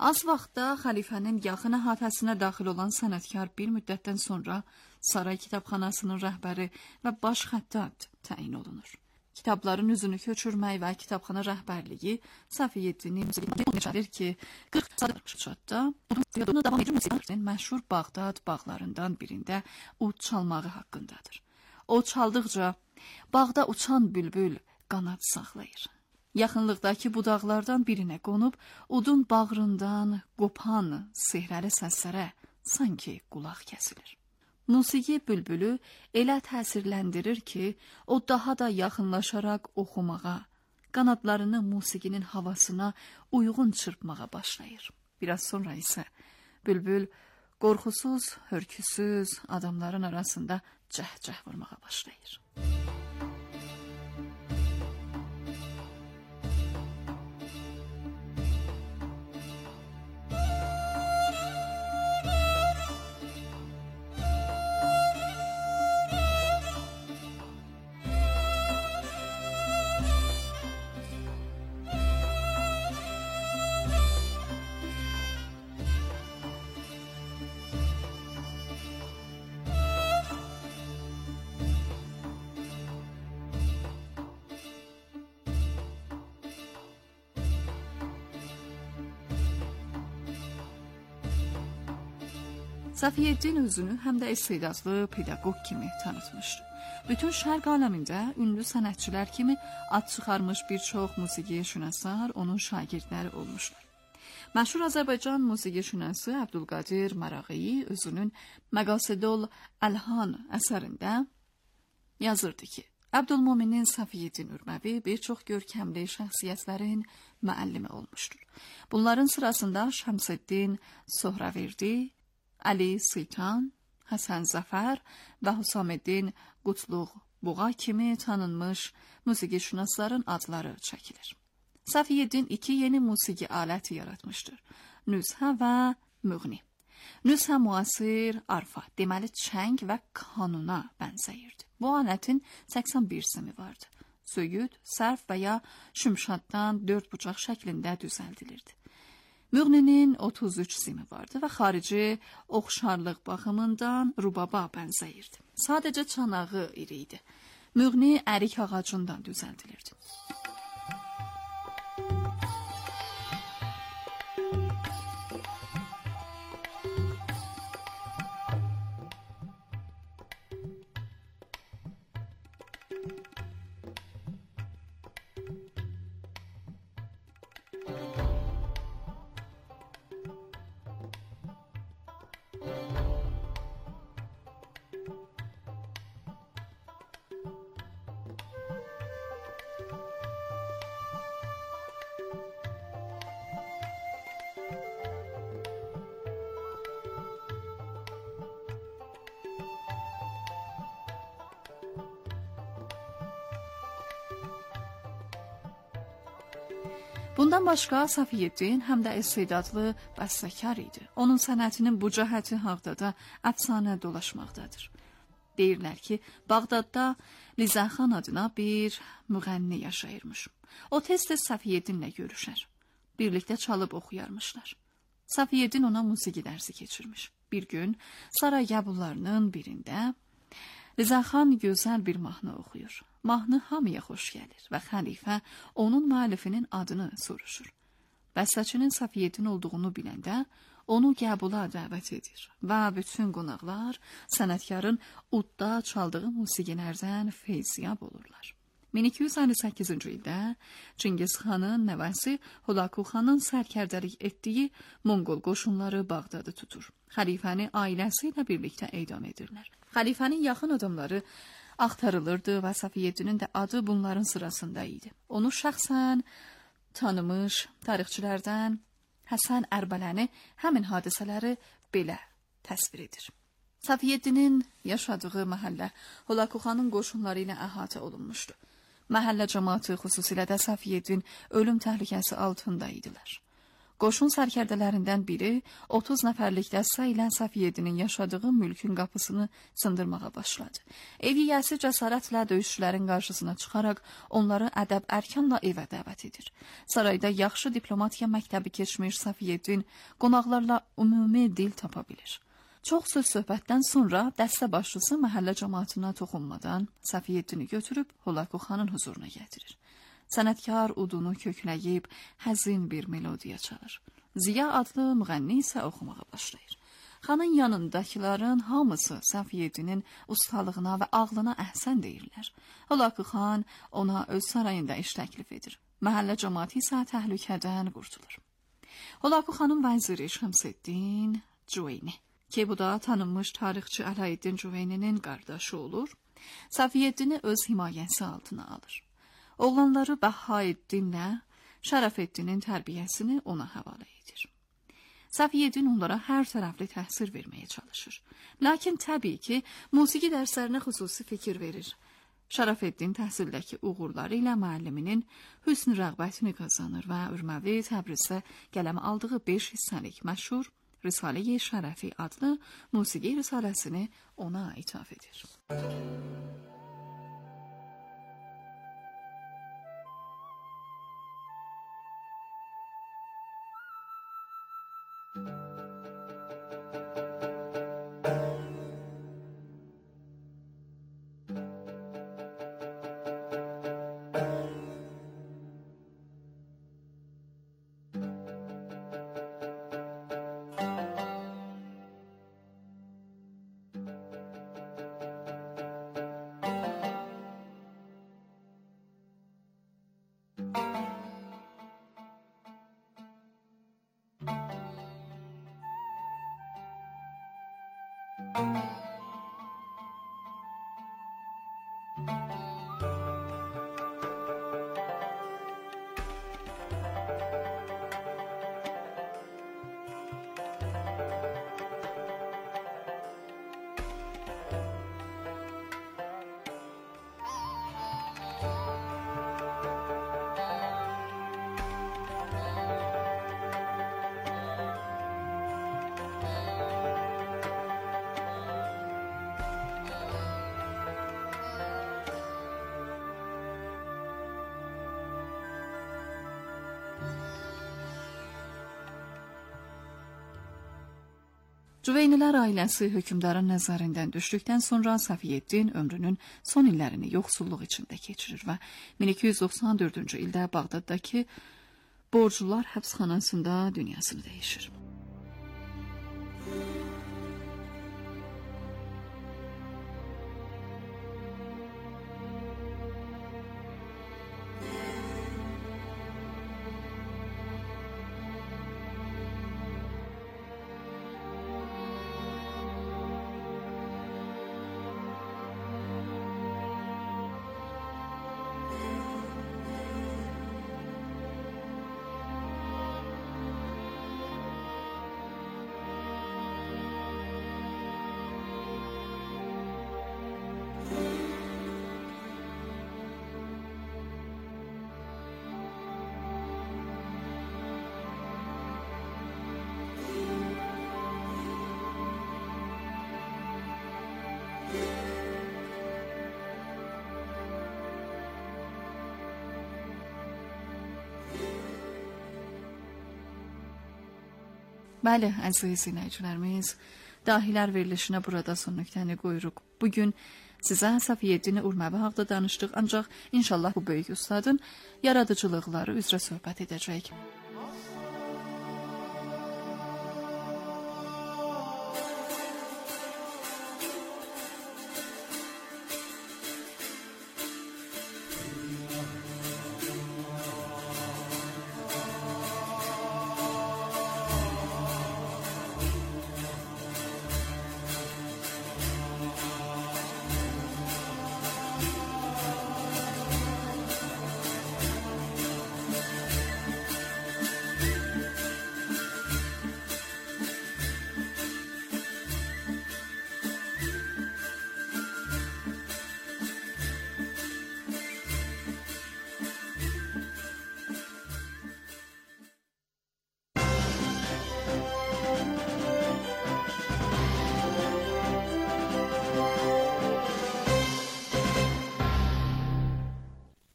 Az vaxtda xəlifənin yaxın əhatəsinə daxil olan sənətkar bir müddətdən sonra saray kitabxanasının rəhbəri və baş xəttat təyin olunur. Kitabların üzünü köçürmək və kitabxana rəhbərliyi Səfiyyəddinin müzədir ki, 40 saatda bunu davam edir. Məşhur Bağdad bağlarından birində ud çalmağı haqqındadır. O çaldıqca bağda uçan bülbül qanad saxlayır. Yaxınlıqdakı budaqlardan birinə qonub, udun bağrından qopan sehrəli səslərə sanki qulaq kəsilir. Musiqi bülbülü elə təsirləndirir ki, o daha da yaxınlaşaraq oxumağa, qanadlarını musiqinin havasına uyğun çırpmağa başlayır. Biraz sonra isə bülbül qorxusuz, hörküsüz adamların arasında cəhcəh vurmağa başlayır. Səfiyyəddin özünü həm də istedadlı pedaqoq kimi tanıtmışdı. Bütün şərq aləmində ünlü sənətçilər kimi ad çıxarmış bir çox musiqişünaslar onun şagirdləri olmuşlar. Məşhur Azərbaycan musiqişünası Əbdülqadir Maraği özünün Məqasidul Əlhan əsərində yazırdı ki, Əbdülmuminin Səfiyyəddin Ürməvi bir çox görkəmli şəxsiyyətlərin müəllimi olmuşdur. Bunların sırasında Şəmsəddin Sohraverdi, Ali Sultan, Həsən Zəfər və Hüsaməddin Qutluq Buğa kimi tanınmış musiqişünasların adları çəkilir. Səfiyyəddin 2 yeni musiqi aləti yaratmışdır. Nüzhə və müğni. Nüzhə müasir arfa, deməli çəng və kanuna bənzəyirdi. Bu alətin 81 simi vardı. Söyüd, sərf və ya şümşaddan 4 bucaq şəklində düzəldilirdi. Müğninin 33 simi vardı və xarici oxşarlıq baxımından rubaba bənzəyirdi. Sadəcə çanağı iri idi. Müğni ərik ağacından düzəldilirdi. Bundan başqa Səfiyyəddin həm də istedadlı bəstəkar idi. Onun sənətinin bu cəhəti haqda əfsanə dolaşmaqdadır. Deyirlər ki, Bağdadda Lizəxan adına bir müğənni yaşayırmış. O tez-tez Səfiyyəddinlə görüşər. Birlikdə çalıb oxuyarmışlar. Səfiyyəddin ona musiqi dərsi keçirmiş. Bir gün saray qəbullarının birində Lizəxan gözəl bir mahnı oxuyur. Mahnı hamıya xoş gəlir və xəlifə onun müəllifinin adını soruşur. Bəstəçinin Səfiyyəddin olduğunu biləndə onu qəbula dəvət edir və bütün qonaqlar sənətkarın udda çaldığı musiqilərdən feyziyab olurlar. 1258-ci ildə Çingiz xanın nəvəsi Hulaku xanın sərkərdəlik etdiyi Monqol qoşunları Bağdadı tutur. Xəlifəni ailəsi ilə birlikdə edam edirlər. Xəlifənin yaxın adamları axtarılırdı və Səfiyyəddinin də adı bunların sırasında idi. Onu şəxsən tanımış tarixçilərdən Həsən Ərbələni həmin hadisələri belə təsvir edir. Səfiyyəddinin yaşadığı məhəllə Hulaku xanın qoşunları ilə əhatə olunmuşdu. Məhəllə cəmaatı, xüsusilə də Səfiyyəddin ölüm təhlükəsi altında idilər. Qoşun sərkərdələrindən biri 30 nəfərlik dəstə ilə Səfiyyəddinin yaşadığı mülkün qapısını sındırmağa başladı. Ev yiyəsi cəsarətlə döyüşçülərin qarşısına çıxaraq onları ədəb-ərkanla evə dəvət edir. Sarayda yaxşı diplomatiya məktəbi keçmiş Səfiyyəddin qonaqlarla ümumi dil tapa bilir. Çox söz-söhbətdən sonra dəstə başçısı məhəllə cəmaatına toxunmadan Səfiyyəddini götürüb Hulaku xanın huzuruna gətirir. Sənətkar udunu kökləyib həzin bir melodiya çalır. Ziya adlı müğənni isə oxumağa başlayır. Xanın yanındakıların hamısı Səfiyyəddinin ustalığına və ağlına əhsən deyirlər. Hulaku xan ona öz sarayında iş təklif edir. Məhəllə cəmaatı isə təhlükədən qurtulur. Hulaku xanın vəziri Şəmsəddin Cüveyni, ki bu da tanınmış tarixçi Ələddin Cüveyninin qardaşı olur, Səfiyyəddini öz himayəsi altına alır. Oğlanları Bəhaəddinlə Şərəfəddinin tərbiyəsini ona həvalə edir. Səfiyyəddin onlara hər tərəfli təhsil verməyə çalışır. Lakin təbii ki, musiqi dərslərinə xüsusi fikir verir. Şərəfəddin təhsildəki uğurları ilə müəlliminin hüsn rəğbətini qazanır və Ürməvi Təbrizdə qələmə aldığı 5 hissəlik məşhur Risalə-i Şərəfi adlı musiqi risaləsini ona ithaf edir. Cüveynilər ailəsi hökmdarın nəzərindən düşdükdən sonra Səfiyyəddin ömrünün son illərini yoxsulluq içində keçirir və 1294-cü ildə Bağdaddakı borclular həbsxanasında dünyasını dəyişir. Bəli, əziz dinləyicilərimiz, Dahilər verilişinə burada son nöqtəni qoyuruq. Bugün sizə Səfiyyəddin Ürməvi haqda danışdıq, ancaq inşallah bu böyük ustadın yaradıcılıqları üzrə söhbət edəcək.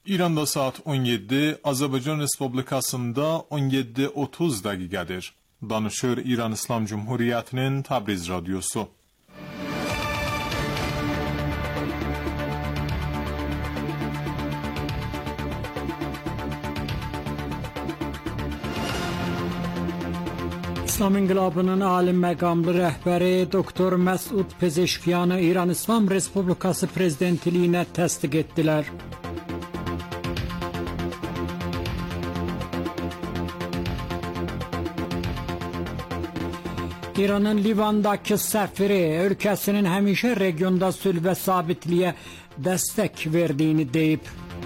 İranda saat 17, Azərbaycan Respublikasında 17:30 dəqiqədir. Danışır İran İslam Cumhuriyyətinin Təbriz radiosu. İslam İnqilabının ali məqamlı rəhbəri Doktor Məsud Pezeşkiyanı İran İslam Respublikası prezidentliyinə təsdiq etdilər. İranın Livandakı səfiri ölkəsinin həmişə regionda sülh və sabitliyə dəstək verdiyini deyib.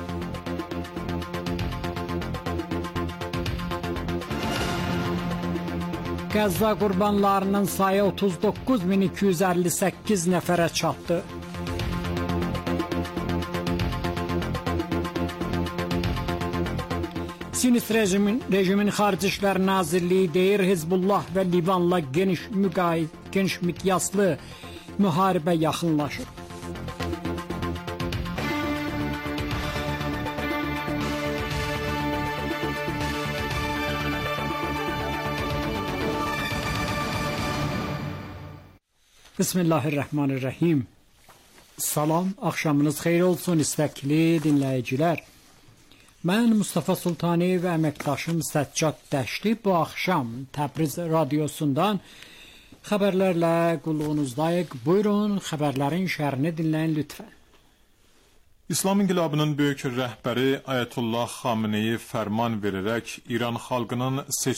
Qəzza qurbanlarının sayı 39.258 nəfərə çatdı. Siyonist rejimin Xarici İşlər Nazirliyi deyir, Hizbullah və Livanla geniş miqyaslı müharibə yaxınlaşır. Bismillahirrahmanirrahim. Salam, axşamınız xeyir olsun istəkli dinləyicilər. Mən Mustafa Sultani və əməkdaşım Səccad Dəşli bu axşam Təbriz radiosundan xəbərlərlə qulluğunuzdayıq. Buyurun, xəbərlərin şərhini dinləyin lütfən. İslam İnqilabının böyük rəhbəri Ayətullah Xameneyi fərman verərək İran xalqının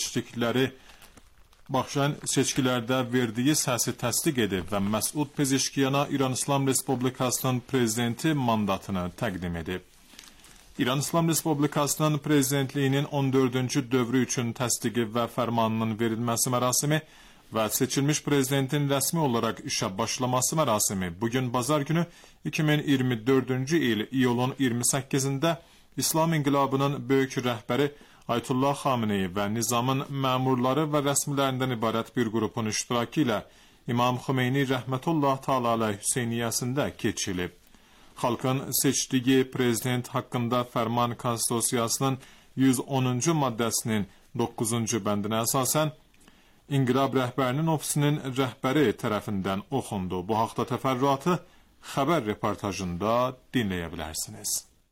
seçkilərdə verdiyi səsi təsdiq edib və Məsud Pezeşkiyana İran İslam Respublikasının prezidenti mandatını təqdim edib. İran İslam Respublikasının prezidentliyinin 14-cü dövrü üçün təsdiqi və fərmanının verilməsi mərasimi və seçilmiş prezidentin rəsmi olaraq işə başlaması mərasimi bugün bazar günü 2024-cü il iyulun 28-də İslam İnqilabının böyük rəhbəri Ayətullah Xameneyi və nizamın məmurları və rəsmilərindən ibarət bir qrupun iştirakı ilə İmam Xomeyni rəhmətullah Teala aleyh Hüseyniyyəsində keçilib. Xalqın seçdiyi prezident haqqında fərman konstitusiyasının 110-cu maddəsinin 9-cu bəndinə əsasən İnqilab rəhbərinin ofisinin rəhbəri tərəfindən oxundu. Bu haqda təfərrüatı xəbər reportajında dinləyə bilərsiniz.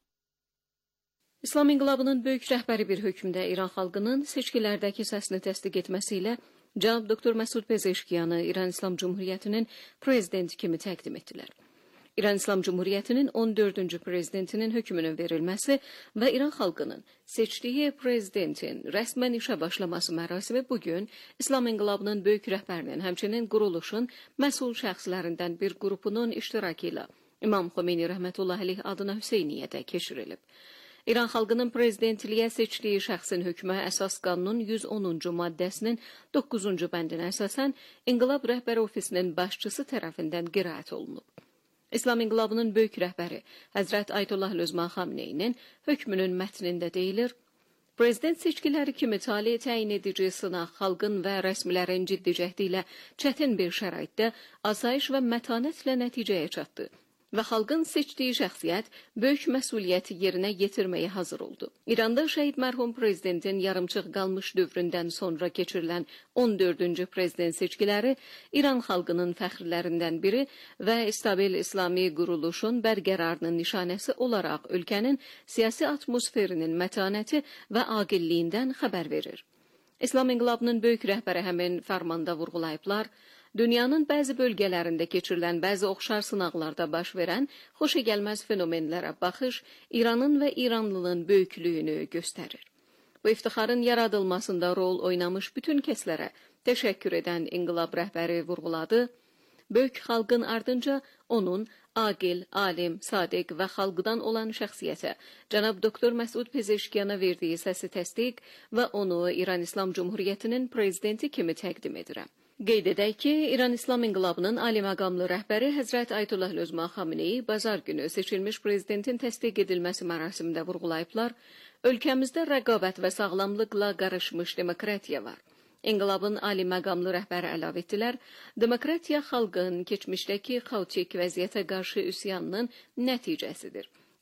İslam İnqilabının böyük rəhbəri bir hökmdə İran xalqının seçkilərdəki səsini təsdiq etməsi ilə cənab Doktor Məsud Pezeşkiyanı İran İslam Cumhuriyyətinin prezidenti kimi təqdim etdilər. İran İslam Cumhuriyyətinin 14-cü prezidentinin hökmünün verilməsi və İran xalqının seçdiyi prezidentin rəsmən işə başlaması mərasimi bugün İslam İnqilabının böyük rəhbərinin, həmçinin quruluşun məsul şəxslərindən bir qrupunun iştirakı ilə İmam Xomeyni rəhmətullah aleyh adına Hüseyniyyədə keçirilib. İran xalqının prezidentliyə seçdiyi şəxsin hökmə əsas qanunun 110-cu maddəsinin 9-cu bəndinə əsasən İnqilab Rəhbəri Ofisinin başçısı tərəfindən qiraət olunub. İslam İnqilabının böyük rəhbəri Həzrət Ayətullah Lözman Xameneyinin hökmünün mətnində deyilir, prezident seçkiləri kimi tali təyin edici sınaq xalqın və rəsmilərin ciddi cəhdi ilə çətin bir şəraitdə asayiş və mətanətlə nəticəyə çatdı və xalqın seçdiyi şəxsiyyət böyük məsuliyyəti yerinə yetirməyə hazır oldu. İranda şəhid mərhum prezidentin yarımçıq qalmış dövründən sonra keçirilən 14-cü prezident seçkiləri İran xalqının fəxrlərindən biri və stabil İslami quruluşun bərqərarının nişanəsi olaraq ölkənin siyasi atmosferinin mətanəti və aqilliyindən xəbər verir. İslam İnqilabının böyük rəhbəri həmin fərmanda vurğulayıblar, dünyanın bəzi bölgələrində keçirilən bəzi oxşar sınaqlarda baş verən xoşagəlməz fenomenlərə baxış İranın və İranlının böyüklüyünü göstərir. Bu iftixarın yaradılmasında rol oynamış bütün kəslərə təşəkkür edən İnqilab rəhbəri vurğuladı, böyük xalqın ardınca onun aqil, alim, sadiq və xalqdan olan şəxsiyyətə cənab Doktor Məsud Pezeşkiyana verdiyi səsi təsdiq və onu İran İslam Cumhuriyyətinin prezidenti kimi təqdim edirəm. Qeyd edək ki, İran İslam İnqilabının ali məqamlı rəhbəri Həzrət Ayətullah Lözman Xameneyi bazar günü seçilmiş prezidentin təsdiq edilməsi mərasimində vurğulayıblar, ölkəmizdə rəqabət və sağlamlıqla qarışmış demokratiya var. İnqilabın ali məqamlı rəhbəri əlavə etdilər, demokratiya xalqın keçmişdəki xaotik vəziyyətə qarşı üsyanının nəticəsidir.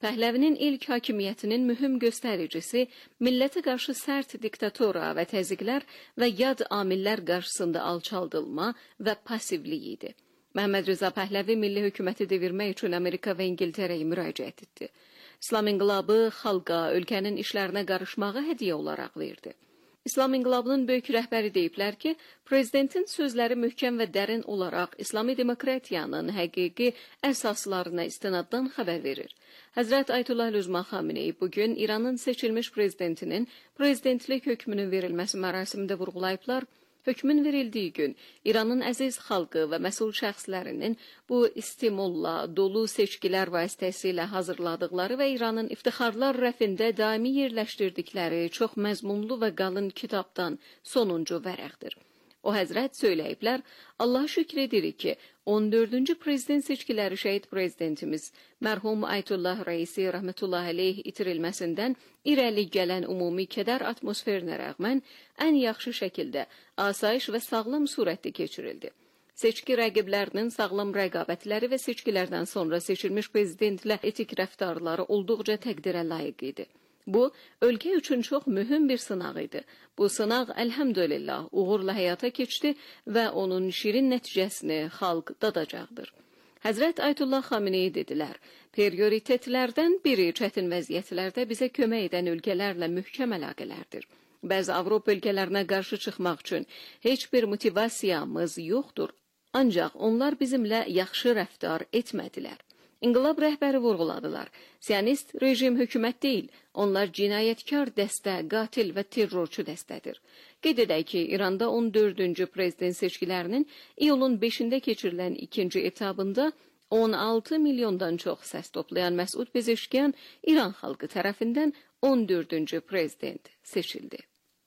Pəhləvinin ilk hakimiyyətinin mühüm göstəricisi millətə qarşı sərt diktatura və təzyiqlər və yad amillər qarşısında alçaldılma və passivlik idi. Məhəmməd Rza Pəhləvi milli hökuməti devirmək üçün Amerika və İngiltərəyə müraciət etdi. İslam inqilabı xalqa, ölkənin işlərinə qarışmağı hədiyyə olaraq verdi. İslam inqilabının böyük rəhbəri deyiblər ki, prezidentin sözləri möhkəm və dərin olaraq İslami demokratiyanın həqiqi əsaslarına istinaddan xəbər verir. Həzrət Ayətullah Lüzma Xameneyi bugün İranın seçilmiş prezidentinin prezidentlik hökmünün verilməsi mərasimində vurğulayıblar. Hökmün verildiyi gün İranın əziz xalqı və məsul şəxslərinin bu istimulla dolu seçkilər vasitəsilə hazırladıkları və İranın iftixarlar rəfində daimi yerləşdirdikləri çox məzmunlu və qalın kitabdan sonuncu vərəqdir. O həzrət söyləyiblər, Allah şükür edirik ki, 14-cü prezident seçkiləri şəhid prezidentimiz mərhum Ayətullah Rəisi rəhmətullah əleyh itirilməsindən irəli gələn ümumi kədər atmosferinə rəğmən ən yaxşı şəkildə asayiş və sağlam surətdə keçirildi. Seçki rəqiblərinin sağlam rəqabətləri və seçkilərdən sonra seçilmiş prezidentlə etik rəftarları olduqca təqdirə layiq idi. Bu, ölkə üçün çox mühüm bir sınaq idi. Bu sınaq, əlhəmdülillah, uğurla həyata keçdi və onun şirin nəticəsini xalq dadacaqdır. Həzrət Ayətullah Xameneyi dedilər, prioritetlərdən biri çətin vəziyyətlərdə bizə kömək edən ölkələrlə möhkəm əlaqələrdir. Bəzi Avropa ölkələrinə qarşı çıxmaq üçün heç bir motivasiyamız yoxdur, ancaq onlar bizimlə yaxşı rəftar etmədilər. İnqilab rəhbəri vurğuladılar. Siyonist rejim hökumət deyil, onlar cinayətkar dəstə, qatil və terrorçu dəstədir. Qeyd edək ki, İranda 14-cü prezident seçkilərinin iyulun 5-də keçirilən ikinci etabında 16 milyondan çox səs toplayan Məsud Pezeşkiyan İran xalqı tərəfindən 14-cü prezident seçildi.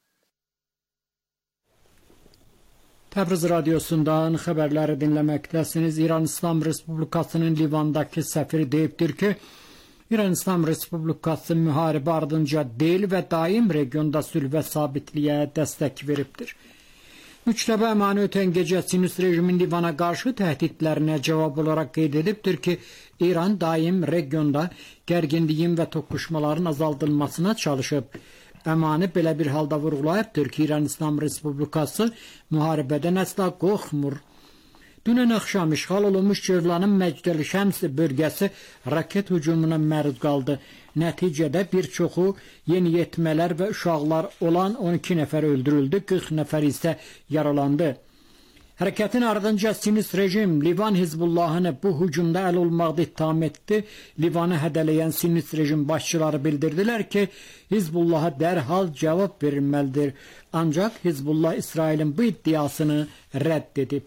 Təbriz radiosundan xəbərləri dinləməkdəsiniz. İran İslam Respublikasının Livandakı səfiri deyibdir ki, İran İslam Respublikası müharibə ardınca deyil və daim regionda sülh və sabitliyə dəstək veribdir. Müçtəbə Əmani ötən gecə Sinüs rejimin Livana qarşı təhdidlərinə cavab olaraq qeyd edibdir ki, İran daim regionda gərginliyin və toqquşmaların azaldılmasına çalışıb. Əmani belə bir halda vurğulayıbdır ki, İran İslam Respublikası müharibədən əsla qorxmur. Dünən axşam işğal olunmuş Cövlanın Məcdəli Şəms bölgəsi raket hücumuna məruz qaldı. Nəticədə bir çoxu yeniyetmələr və uşaqlar olan 12 nəfər öldürüldü, 40 nəfər isə yaralandı. Hərəkətin ardınca Sinüs rejim Livan Hizbullahını bu hücumda əl olmaqda ittiham etdi. Livanı hədələyən Sinüs rejim başçıları bildirdilər ki, Hizbullaha dərhal cavab verilməlidir. Ancaq Hizbullah İsrailin bu iddiasını rədd edib.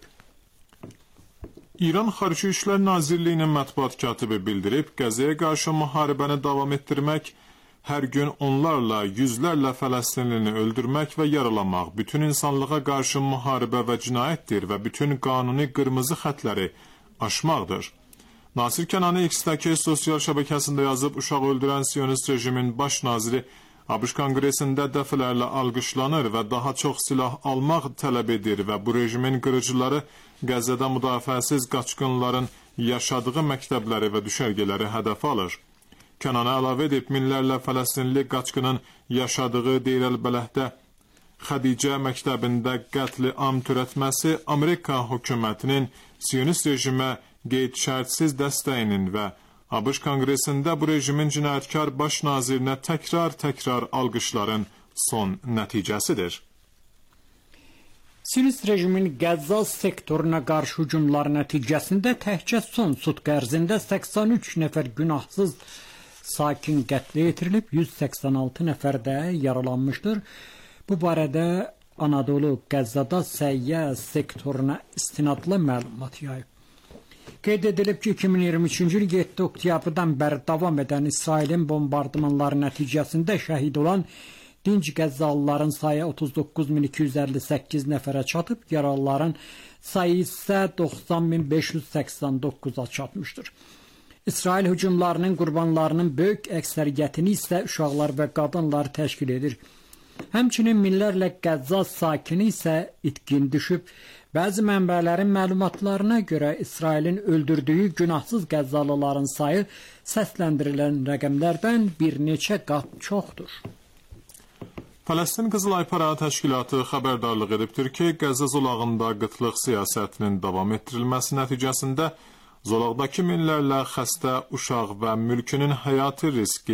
İran Xarici İşlər Nazirliyinin mətbuat katibi bildirib, Qəzzəyə qarşı müharibəni davam etdirmək, hər gün onlarla, yüzlərlə Fələstinlini öldürmək və yaralamaq bütün insanlığa qarşı müharibə və cinayətdir və bütün qanuni qırmızı xətləri aşmaqdır. Nasir Kənani X-dəki sosial şəbəkəsində yazıb, uşaq öldürən Siyonist rejimin baş naziri ABŞ Konqresində dəfələrlə alqışlanır və daha çox silah almaq tələb edir və bu rejimin qırıcıları Qəzzədə müdafiəsiz qaçqınların yaşadığı məktəbləri və düşərgələri hədəf alır. Kənana əlavə edib, minlərlə Fələstinli qaçqının yaşadığı Deyr-əl-Bələhdə Xədicə məktəbində qətli am törətməsi Amerika hökumətinin Siyonist rejimə qeyd-şərtsiz dəstəyinin və ABŞ Konqresində bu rejimin cinayətkar baş nazirinə təkrar alqışların son nəticəsidir. Siyonist rejimin Qəzza sektoruna qarşı hücumlar nəticəsində təkcə son sutq ərzində 83 nəfər günahsız sakin qətlə yetirilib, 186 nəfər də yaralanmışdır. Bu barədə Anadolu Qəzzada səhiyyə sektoruna istinadlı məlumat yayıb. Qeyd edilib ki, 2023-cü il 7 oktyabrdan bəri davam edən İsrailin bombardımanları nəticəsində şəhid olan dinc Qəzzalıların sayı 39.258 nəfərə çatıb, yaralıların sayı isə 90.589-a çatmışdır. İsrail hücumlarının qurbanlarının böyük əksəriyyətini isə uşaqlar və qadınlar təşkil edir. Həmçinin minlərlə Qəzza sakini isə itkin düşüb. Bəzi mənbələrin məlumatlarına görə İsrailin öldürdüyü günahsız Qəzzalıların sayı səsləndirilən rəqəmlərdən bir neçə qat çoxdur. Fələstin Qızıl Ayparağı Təşkilatı xəbərdarlıq edibdir ki, Qəzza zolağında qıtlıq siyasətinin davam etdirilməsi nəticəsində zolaqdakı minlərlə xəstə, uşaq və mülkünün həyatı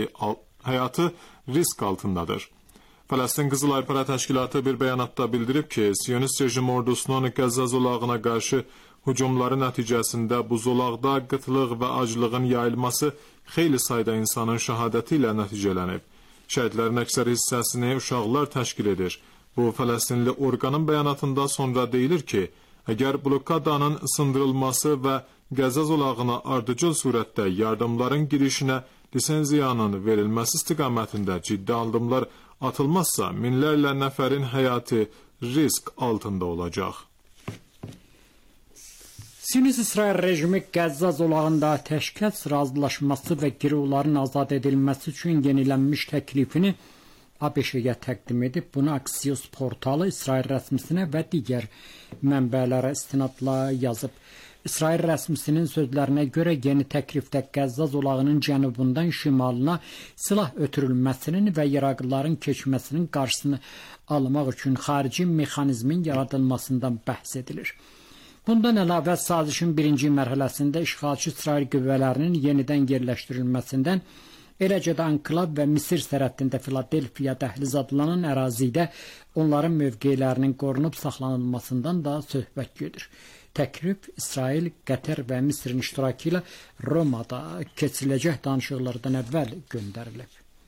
risk altındadır. Fələstin Qızıl Ayparağı Təşkilatı bir bəyanatda bildirib ki, Siyonist rejim ordusunun Qəzza zolağına qarşı hücumları nəticəsində bu zolaqda qıtlıq və aclığın yayılması xeyli sayda insanın şəhadəti ilə nəticələnib. Şəhidlərin əksər hissəsini uşaqlar təşkil edir. Bu, Fələstinli orqanın bəyanatında sonra deyilir ki, əgər blokadanın sındırılması və Qəzza zolağına ardıcıl surətdə yardımların girişinə lisenziyanın verilməsi istiqamətində ciddi addımlar atılmazsa, minlərlə nəfərin həyatı risk altında olacaq. Siyonist İsrail rejimi Qəzza zolağında atəşkəs razılaşması və girovların azad edilməsi üçün yenilənmiş təklifini ABŞ-yə təqdim edib. Bunu Axios portalı İsrail rəsmisinə və digər mənbələrə istinadla yazıb. İsrail rəsmisinin sözlərinə görə yeni təklifdə Qəzza zolağının cənubundan şimalına silah ötürülməsinin və yaraqlıların keçməsinin qarşısını almaq üçün xarici mexanizmin yaradılmasından bəhs edilir. Bundan əlavə sazişin birinci mərhələsində işğalçı İsrail qüvvələrinin yenidən yerləşdirilməsindən, eləcə də Anklav və Misir sərhədində Filadelfiya dəhliz adlanan ərazidə onların mövqelərinin qorunub saxlanılmasından da söhbət gedir. Təklif İsrail, Qətər və Misirin iştirakı ilə Romada keçiriləcək danışıqlardan əvvəl göndərilib.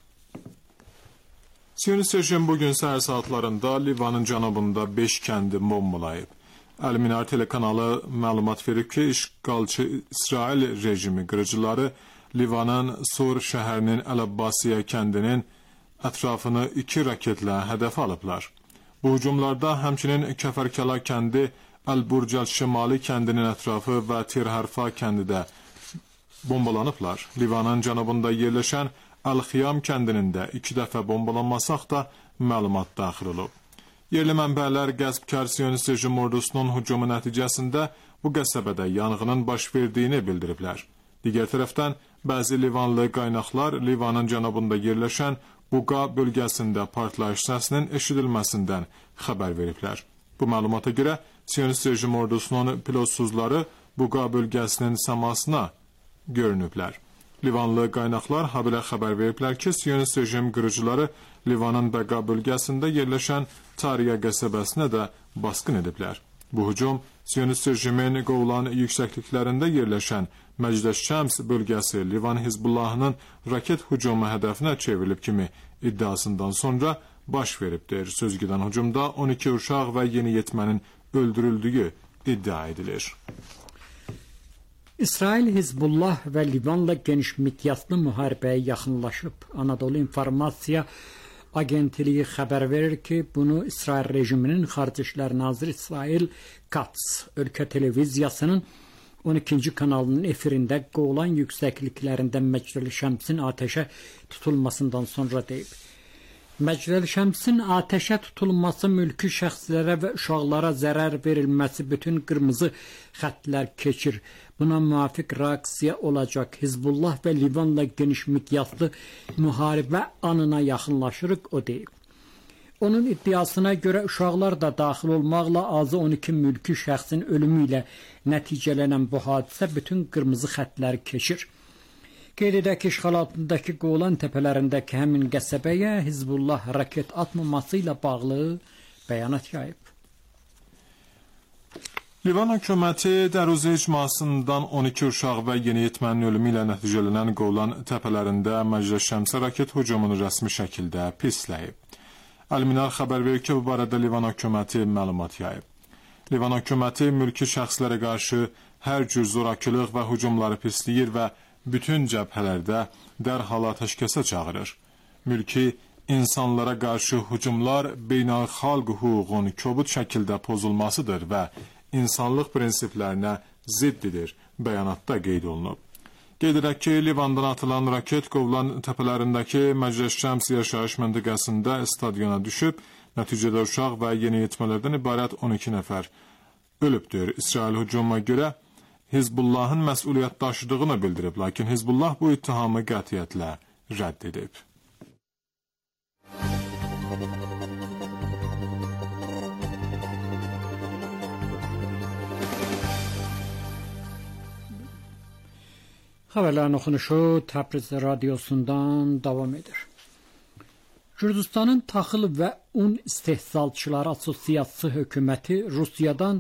Siyonist rejim bugün səhər saatlarında Livanın cənubunda 5 kəndi bombalayıb. Əl-Minar telekanalı məlumat verib ki, işğalçı İsrail rejimi qırıcıları Livanın Sur şəhərinin Əl-Abbasiyə kəndinin ətrafını 2 raketlə hədəf alıblar. Bu hücumlarda həmçinin Kəfərkəla kəndi, Əl-Burcal şimali kəndinin ətrafı və Tir-Hərfa kəndi də bombalanıblar. Livanın cənubunda yerləşən Əl-Xiyam kəndinin də 2 dəfə bombalanması da məlumat daxil olub. Yerli mənbələr qəsbkar Siyonist rejim ordusunun hücumu nəticəsində bu qəsəbədə yanğının baş verdiyini bildiriblər. Digər tərəfdən, bəzi Livanlı qaynaqlar Livanın cənubunda yerləşən Buqa bölgəsində partlayış səsinin eşidilməsindən xəbər veriblər. Bu məlumata görə Siyonist rejim ordusunun pilotsuzları Buqa bölgəsinin səmasına görünüblər. Livanlı qaynaqlar habelə xəbər veriblər ki, Siyonist rejim qırıcıları Livanın Bəqa bölgəsində yerləşən Tariya qəsəbəsinə də basqın ediblər. Bu hücum Siyonist rejimin qovulan yüksəkliklərində yerləşən Məcdə-Şəms bölgəsi Livan Hizbullahının raket hücumu hədəfinə çevrilib kimi iddiasından sonra baş veribdir. Sözgedən hücumda 12 uşaq və yeniyetmənin öldürüldüyü iddia edilir. İsrail, Hizbullah və Livanla geniş miqyaslı müharibəyə yaxınlaşıb. Anadolu İnformasiya Agentliyi xəbər verir ki, bunu İsrail rejiminin Xarici İşlər Naziri İsrail Katz ölkə televiziyasının 12-ci kanalının efirində qovulan yüksəkliklərində Məcdə-Şəmsin atəşə tutulmasından sonra deyib. Məcdə-Şəmsin atəşə tutulması, mülki şəxslərə və uşaqlara zərər verilməsi bütün qırmızı xəttlər keçir. Buna müvafiq reaksiya olacaq. Hizbullah və Livanla geniş miqyaslı müharibə anına yaxınlaşırıq, o deyib. Onun iddiasına görə uşaqlar da daxil olmaqla azı 12 mülki şəxsin ölümü ilə nəticələnən bu hadisə bütün qırmızı xəttləri keçir. Qeyd edək ki, işğal altındakı Qolan təpələrindəki həmin qəsəbəyə Hizbullah raket atmaması ilə bağlı bəyanat yayıb. Livan hökuməti Dəruzə icmasından 12 uşaq və yeniyetmənin ölümü ilə nəticələnən Qolan təpələrində Məcdə-Şəmsə raket hücumunu rəsmi şəkildə pisləyib. Əl-Minar xəbər verir ki, bu barədə Livan hökuməti məlumat yayıb. Livan hökuməti mülki şəxslərə qarşı hər cür zorakılıq və hücumları pisləyir və bütün cəbhələrdə dərhal atəşkəsə çağırır. Mülki insanlara qarşı hücumlar beynəlxalq hüququn kobud şəkildə pozulmasıdır və insanlıq prinsiplərinə ziddidir, bəyanatda qeyd olunub. Qeyd edək ki, Livandan atılan raket Qovlan təpələrindəki Məclis Şəms yaşayış məntəqəsində stadiona düşüb, nəticədə uşaq və yeniyetmələrdən ibarət 12 nəfər ölübdür. İsrail hücumuna görə Hizbullahın məsuliyyət daşıdığını bildirib, lakin Hizbullah bu ittihamı qətiyyətlə rədd edib. Xəbərlərin oxunuşu Təbriz radiosundan davam edir. Gürcüstanın taxıl və un istehsalçıları Assosiasiyası hökuməti Rusiyadan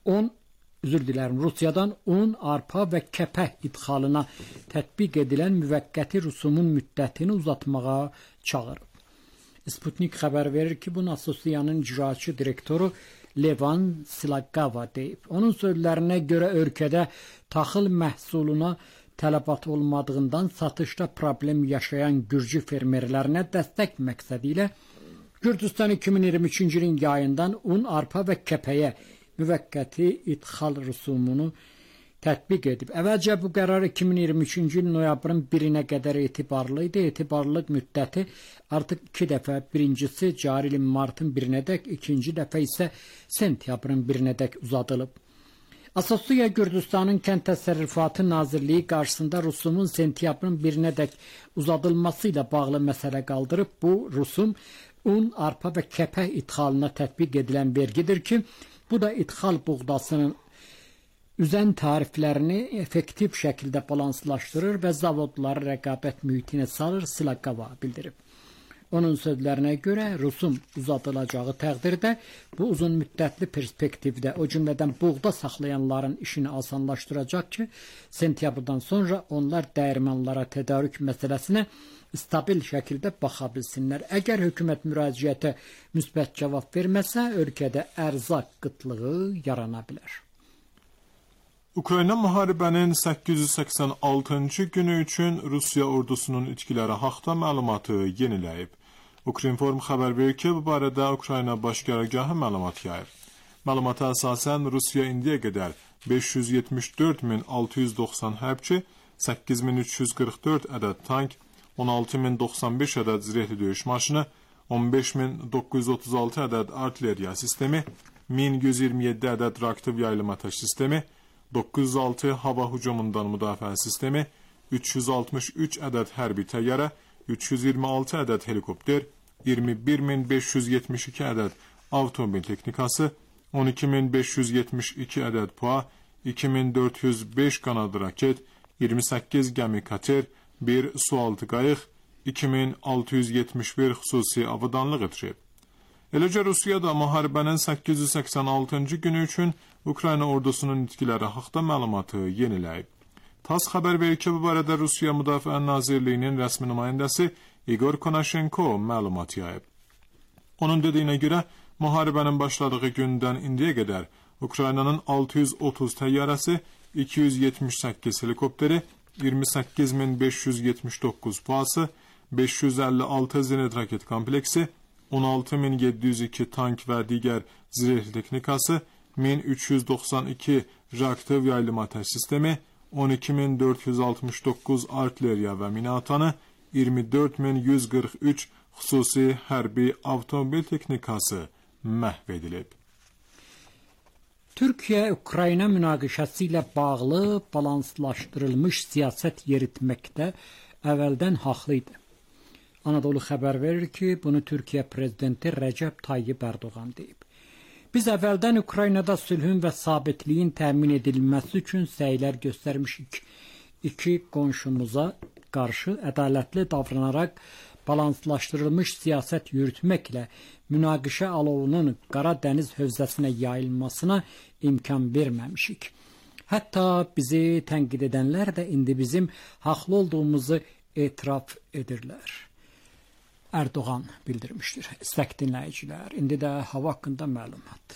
un, arpa və kəpək idxalına tətbiq edilən müvəqqəti rüsumun müddətini uzatmağa çağırıb. Sputnik xəbər verir ki, bunu Assosiasiyanın icraçı direktoru Levan Silagava deyib. Onun sözlərinə görə ölkədə taxıl məhsuluna tələbat olmadığından satışda problem yaşayan Gürcü fermerlərinə dəstək məqsədi ilə Gürcüstan 2023-cü ilin yayından un, arpa və kəpəyə müvəqqəti idxal rüsumunu tətbiq edib. Əvvəlcə bu qərar 2023-cü il noyabrın 1-nə qədər etibarlı idi. Etibarlılıq müddəti artıq 2 dəfə, birincisi cari ilin martın 1-nədək, ikinci dəfə isə sentyabrın 1-nədək uzadılıb. Asosiya Gürcüstanın Kənd Təsərrüfatı Nazirliyi qarşısında rüsumun sentyabrın 1-nədək uzadılması ilə bağlı məsələ qaldırıb. Bu rüsum un, arpa və kəpək idxalına tətbiq edilən vergidir ki, bu da idxal buğdasının üzən tariflərini effektiv şəkildə balanslaşdırır və zavodları rəqabət mühitinə salır, Silagava bildirib. Onun sözlərinə görə rüsum uzadılacağı təqdirdə bu uzun müddətli perspektivdə, o cümlədən buğda saxlayanların işini asanlaşdıracaq ki, sentyabrdan sonra onlar dəyirmanlara tədarük məsələsinə stabil şəkildə baxa bilsinlər. Əgər hökumət müraciətə müsbət cavab verməsə, ölkədə ərzaq qıtlığı yarana bilər. Ukrayna müharibənin 886-cı günü üçün Rusiya ordusunun itkiləri haqda məlumatı yeniləyib. Ukrinform xəbər verir ki, bu barədə Ukrayna baş qərargahı məlumat yayıb. Məlumata əsasən Rusiya indiyə qədər 574.690 hərbçi, 8.344 ədəd tank, 16.095 ədəd zirehli döyüş maşını, 15.936 ədəd artilleriya sistemi, 1.127 ədəd reaktiv yaylım atəş sistemi, 906 hava hücumundan müdafiə sistemi, 363 ədəd hərbi təyyarə, 326 ədəd helikopter, 21.572 ədəd avtomobil texnikası, 12.572 ədəd PUA, 2.405 qanadlı raket, 28 gəmi kater, 1 sualtı qayıq, 2.671 xüsusi avadanlıq itirib. Eləcə Rusiya da müharibənin 886-cı günü üçün Ukrayna ordusunun itkiləri haqda məlumatı yeniləyib. TASS xəbər verir ki, bu barədə Rusiya Müdafiə Nazirliyinin rəsmi nümayəndəsi Igor Konashenko məlumat yayıb. Onun dediyinə görə, müharibənin başladığı gündən indiyə qədər Ukraynanın 630 təyyarəsi, 278 helikopteri, 28.579 PUA-sı, 556 zenit raket kompleksi, 16.702 tank və digər zirehli texnikası, 1392 reaktiv yaylım atəş sistemi, 12.469 artilleriya və mina atanı, 24.143 xüsusi hərbi avtomobil texnikası məhv edilib. Türkiyə-Ukrayna münaqişəsi ilə bağlı balanslaşdırılmış siyasət yeritməkdə əvvəldən haqlı idi. Anadolu xəbər verir ki, bunu Türkiyə prezidenti Rəcəb Tayyib Ərdoğan deyib. Biz əvvəldən Ukraynada sülhün və sabitliyin təmin edilməsi üçün səylər göstərmişik. İki qonşumuza qarşı ədalətli davranaraq balanslaşdırılmış siyasət yürütməklə münaqişə alovunun Qara Dəniz hövzəsinə yayılmasına imkan verməmişik. Hətta bizi tənqid edənlər də indi bizim haqlı olduğumuzu etiraf edirlər. Erdoğan bildirmişdir. İstək dinləyicilər, indi də hava haqqında məlumat.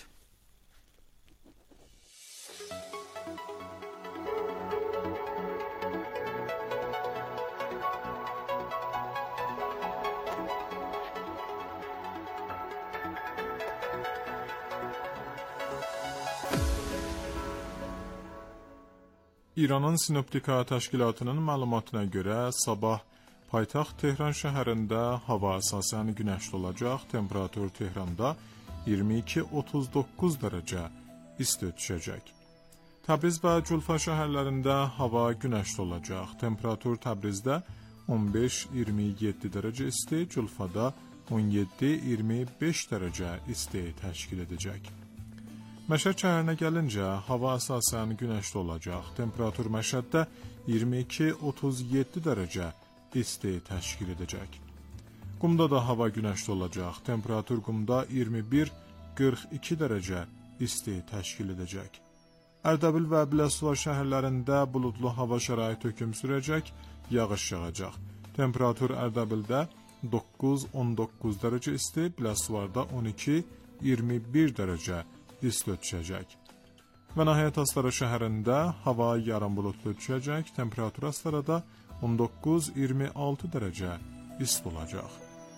İranın Sinoptika Təşkilatının məlumatına görə sabah paytaxt Tehran şəhərində hava əsasən günəşli olacaq, temperatur Tehranda 22-39 dərəcə isti düşəcək. Təbriz və Culfa şəhərlərində hava günəşli olacaq, temperatur Təbrizdə 15-27 dərəcə isti, Culfada 17-25 dərəcə isti təşkil edəcək. Məşəd şəhərinə gəlincə, hava əsasən günəşli olacaq, temperatur Məşəddə 22-37 dərəcə isti təşkil edəcək. Qumda da hava günəşli olacaq, temperatur Qumda 21-42 dərəcə isti təşkil edəcək. Ərdəbil və Biləsuvar şəhərlərində buludlu hava şəraiti hökm sürəcək, yağış yağacaq. Temperatur Ərdəbildə 9-19 dərəcə isti, Biləsuvarda 12-21 dərəcə isti düşəcək. Və Nəhayət Astara şəhərində hava yarım buludlu düşəcək, temperatur Astarada 19-26 dərəcə isti olacaq.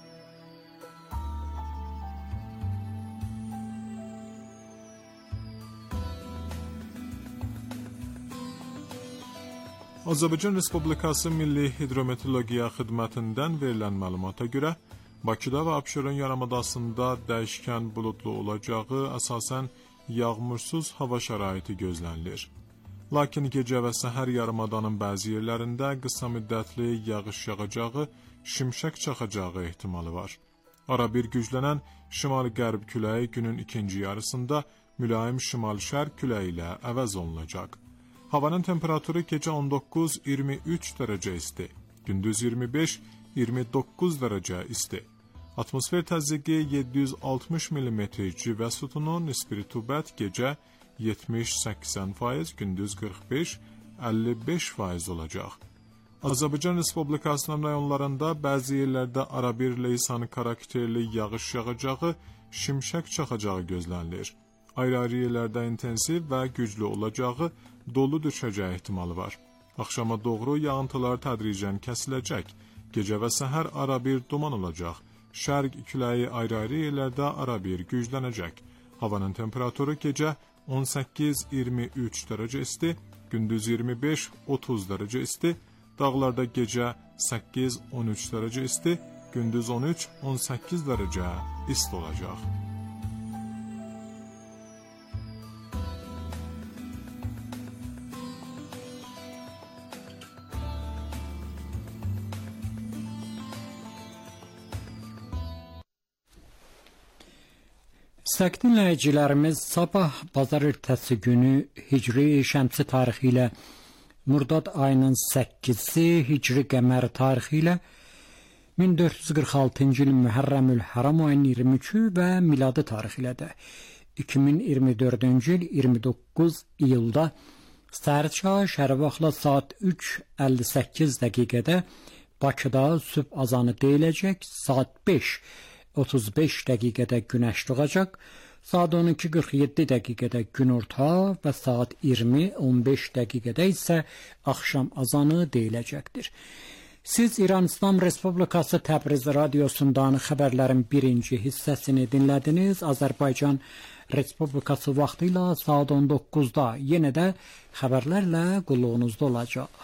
Azərbaycan Respublikası Milli Hidrometeorologiya Xidmətindən verilən məlumata görə, Bakıda və Abşeron yarımadasında dəyişkən buludlu olacağı, əsasən yağmursuz hava şəraiti gözlənilir. Lakin gecə və səhər yarımadanın bəzi yerlərində qısa müddətli yağış yağacağı, şimşək çaxacağı ehtimalı var. Ara bir güclənən şimal-qərb küləyi günün ikinci yarısında mülayim şimal-şərq küləyi ilə əvəz olunacaq. Havanın temperaturu gecə 19-23 dərəcə isti, gündüz 25-29 dərəcə isti. Atmosfer təzyiqi 760 mm civə sütunu, nisbi rütubət gecə 70-80%, gündüz 45-55% olacaq. Azərbaycan Respublikasının rayonlarında bəzi yerlərdə arabir leysan karakterli yağış yağacağı, şimşək çaxacağı gözlənilir. Ayrı-ayrı yerlərdə intensiv və güclü olacağı, dolu düşəcəyi ehtimalı var. Axşama doğru yağıntılar tədricən kəsiləcək. Gecə və səhər arabir duman olacaq. Şərq küləyi ayrı-ayrı yerlərdə arabir güclənəcək. Havanın temperaturu gecə 18-23 dərəcə isti, gündüz 25-30 dərəcə isti, dağlarda gecə 8-13 dərəcə isti, gündüz 13-18 dərəcə isti olacaq. Səqli dinləyicilərimiz, sabah bazar ertəsi günü Hicri şəmsi tarixi ilə Murdad ayının 8-i, Hicri qəmər tarixi ilə 1446-cı il Mühərrəmül Həram ayının 23-ü və miladi tarixi ilə də 2024-cü il 29 iyulda səhərçağı şəhər vaxtla saat 3:58 dəqiqədə Bakıda sübh azanı deyiləcək, saat 5:35 dəqiqədə günəş doğacaq, saat 12:47 dəqiqədə günorta və saat 20:15 dəqiqədə isə axşam azanı deyiləcəkdir. Siz İran İslam Respublikası Təbriz radiosundan xəbərlərin birinci hissəsini dinlədiniz. Azərbaycan Respublikası vaxtı ilə saat 19-da yenə də xəbərlərlə qulluğunuzda olacaq.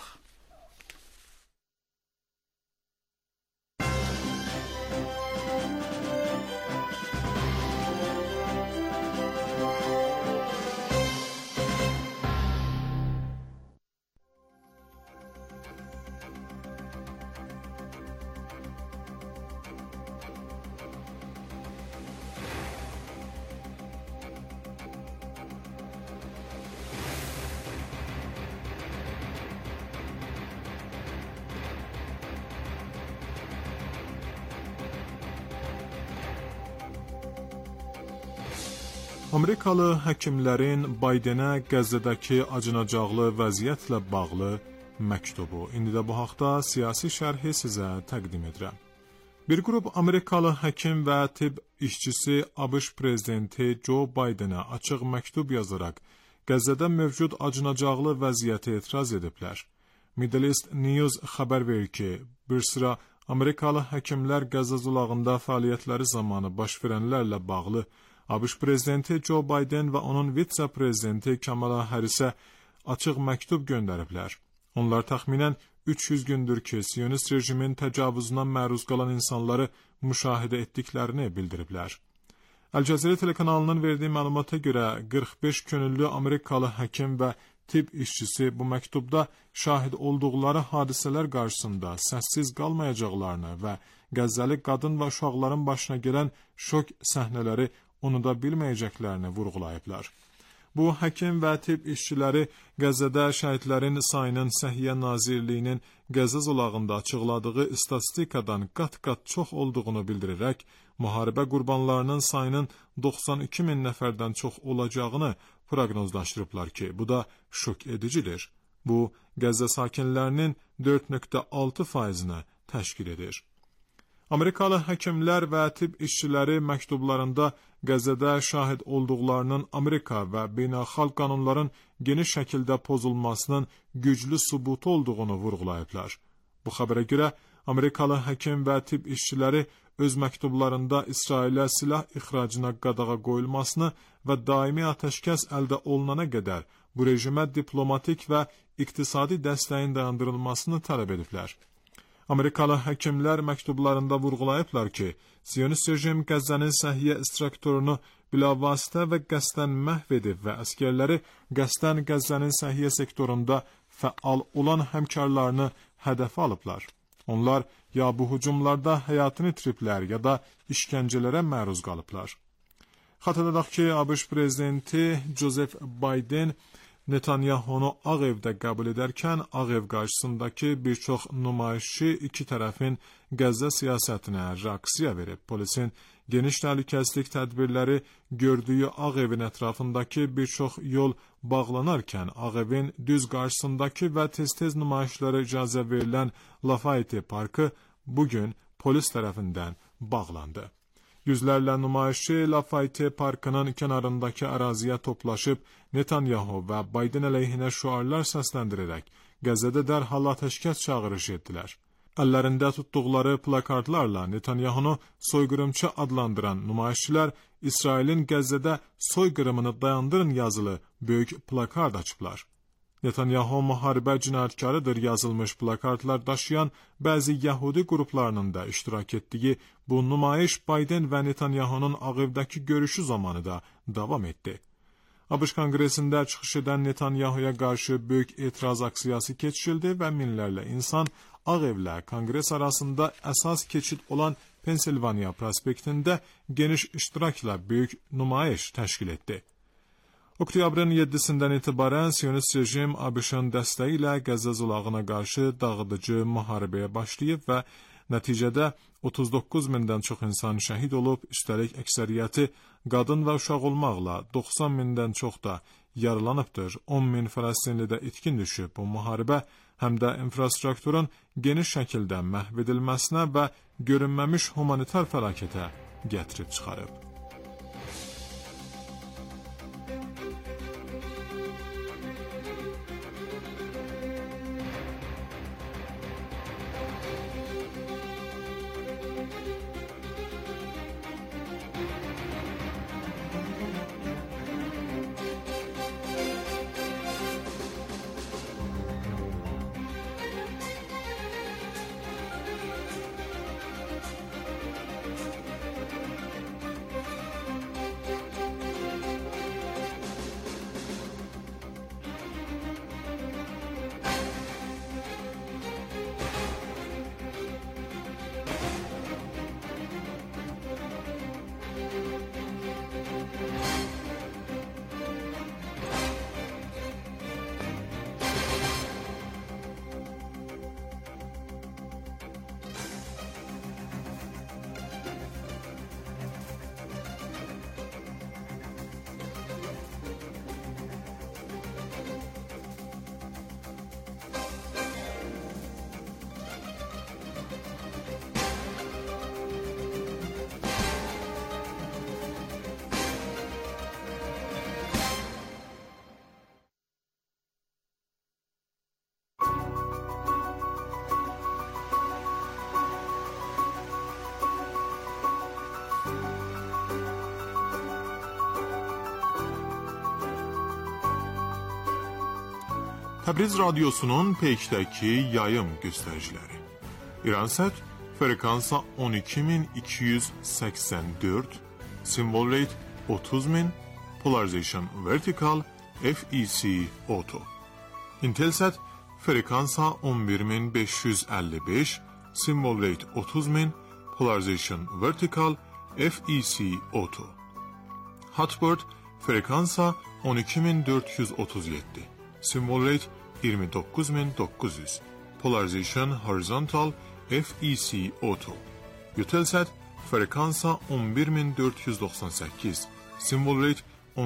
Amerikalı həkimlərin Baydenə Qəzzədəki acınacaqlı vəziyyətlə bağlı məktubu. İndi də bu haqda siyasi şərhi sizə təqdim edirəm. Bir qrup Amerikalı həkim və tibb işçisi ABŞ prezidenti Joe Bidenə açıq məktub yazaraq Qəzzədə mövcud acınacaqlı vəziyyətə etiraz ediblər. Middle East News xəbər verir ki, bir sıra Amerikalı həkimlər Qəzza zolağında fəaliyyətləri zamanı baş verənlərlə bağlı ABŞ prezidenti Joe Biden və onun vitse-prezidenti Kamala Harris'ə açıq məktub göndəriblər. Onlar təxminən 300 gündür ki, Siyonist rejimin təcavüzünə məruz qalan insanları müşahidə etdiklərini bildiriblər. Əl-Cəzirə telekanalının verdiyi məlumata görə 45 könüllü Amerikalı həkim və tibb işçisi bu məktubda şahid olduqları hadisələr qarşısında səssiz qalmayacaqlarını və Qəzzəli qadın və uşaqların başına gələn şok səhnələri unuda bilməyəcəklərini vurğulayıblar. Bu həkim və tibb işçiləri Qəzzədə şəhidlərin sayının Səhiyyə Nazirliyinin Qəzza zolağında açıqladığı statistikadan qat-qat çox olduğunu bildirərək, müharibə qurbanlarının sayının 92 min nəfərdən çox olacağını proqnozlaşdırıblar ki, bu da şok edicidir. Bu, Qəzza sakinlərinin 4,6%-ni təşkil edir. Amerikalı həkimlər və tibb işçiləri məktublarında Qəzzədə şahid olduqlarının Amerika və beynəlxalq qanunların geniş şəkildə pozulmasının güclü sübutu olduğunu vurğulayıblar. Bu xəbərə görə Amerikalı həkim və tibb işçiləri öz məktublarında İsrailə silah ixracına qadağa qoyulmasını və daimi atəşkəs əldə olunana qədər bu rejimə diplomatik və iqtisadi dəstəyin dayandırılmasını tələb ediblər. Amerikalı həkimlər məktublarında vurğulayıblar ki, Siyonist rejim Qəzzənin səhiyyə strukturunu bilavasitə və qəsdən məhv edib və əskərləri qəsdən Qəzzənin səhiyyə sektorunda fəal olan həmkarlarını hədəfə alıblar. Onlar ya bu hücumlarda həyatını itiriblər, ya da işgəncələrə məruz qalıblar. Xatırladaq ki, ABŞ prezidenti Joseph Biden Netanyahunu Ağ Evdə qəbul edərkən Ağ Ev qarşısındakı bir çox nümayişçi iki tərəfin Qəzza siyasətinə reaksiya verib. Polisin geniş təhlükəsizlik tədbirləri gördüyü Ağ Evin ətrafındakı bir çox yol bağlanarkən Ağ Evin düz qarşısındakı və tez-tez nümayişlərə icazə verilən Lafayette Parkı bugün polis tərəfindən bağlandı. Yüzlərlə nümayişçi Lafayette Parkının kənarındakı əraziyə toplaşıb Netanyahu və Biden əleyhinə şüarlar səsləndirərək Qəzzədə dərhal atəşkəs çağırışı etdilər. Əllərində tutduqları plakartlarla Netanyahunu soyqırımçı adlandıran nümayişçilər İsrailin Qəzzədə soyqırımını dayandırın yazılı böyük plakard açıblar. Netanyahu müharibə cinayətkarıdır yazılmış plakartlar daşıyan bəzi Yahudi qruplarının da iştirak etdiyi bu nümayiş Biden və Netanyahunun Ağ Evdəki görüşü zamanı da davam etdi. ABŞ Konqresində çıxış edən Netanyahuya qarşı böyük etiraz aksiyası keçirildi və minlərlə insan Ağ Evlə Konqres arasında əsas keçid olan Pensilvaniya prospektində geniş iştirakla böyük nümayiş təşkil etdi. Oktyabrın 7-sindən etibarən Siyonist rejim ABŞ-ın dəstəyi ilə Qəzza zolağına qarşı dağıdıcı müharibəyə başlayıb və nəticədə 39 mindən çox insan şəhid olub, üstəlik əksəriyyəti qadın və uşaq olmaqla 90 mindən çox da yaralanıbdır. 10 min Fələstinli də itkin düşüb. Bu müharibə həm də infrastrukturun geniş şəkildə məhv edilməsinə və görünməmiş humanitar fəlakətə gətirib çıxarıb. Təbriz radiosunun peykdəki yayım göstəriciləri. İransat frekansa 12284, symbol rate 30000, polarization vertical, FEC auto. Intelsat frekansa 11555, symbol rate 30000, polarization vertical, FEC auto. Hotbird frekansa 12437, symbol rate 29900, polarization horizontal, FEC auto. Eutelsat frekansa 11498, symbol rate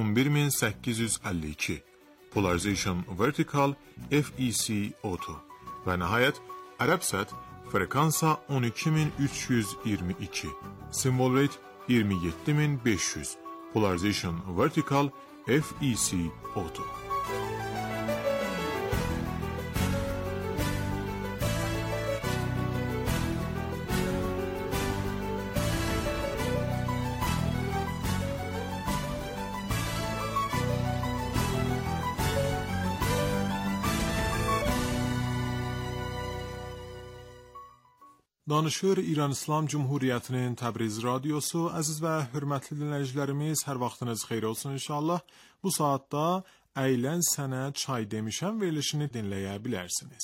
11852, polarization vertical, FEC auto. Və nəhayət Arabsat frekansa 12322, symbol rate 27500, polarization vertical, FEC auto. Danışır İran İslam Cumhuriyyətinin Təbriz radiosu. Əziz və hörmətli dinləyicilərimiz, hər vaxtınız xeyir olsun inşallah. Bu saatda Əylən sənə çay demişəm verilişini dinləyə bilərsiniz.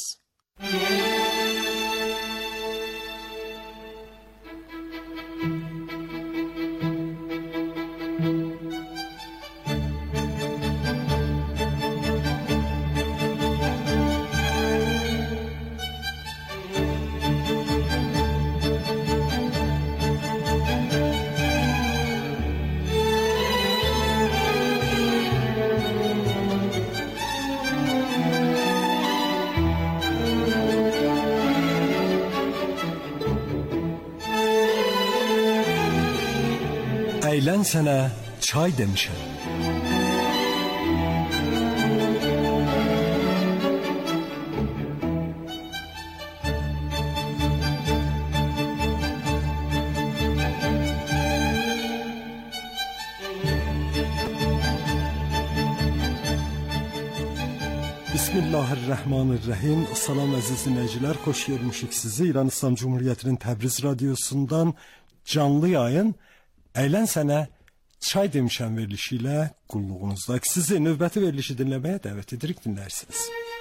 Əylən sənə çay demişəm. Bismillahirrahmanirrahim. Salam əziz dinləyicilər, xoş görmüşük sizi. İran İslam Cumhuriyyətinin Təbriz radiosundan canlı yayın Əylən sənə çay demişəm verilişi ilə qulluğunuzda. Sizi növbəti verilişi dinləməyə dəvət edirik, dinlərsiniz.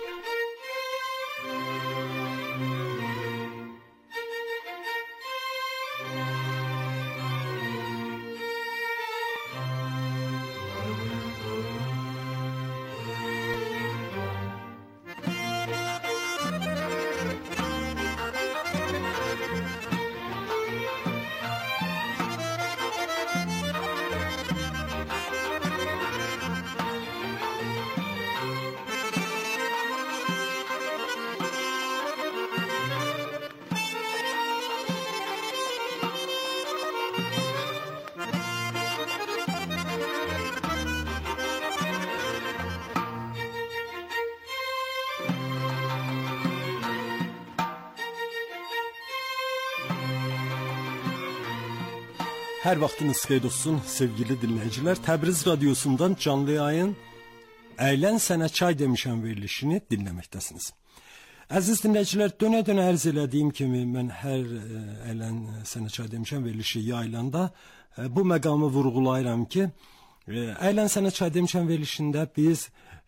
Hər vaxtınız xeyir olsun sevgili dinləyicilər. Təbriz radiosundan canlı yayın Əylən sənə çay demişəm verilişini dinləməkdəsiniz. Əziz dinləyicilər, dönə-dönə ərz elədiyim kimi mən hər Əylən sənə çay demişəm verilişi yayılanda bu məqamı vurğulayıram ki, Əylən sənə çay demişəm verilişində biz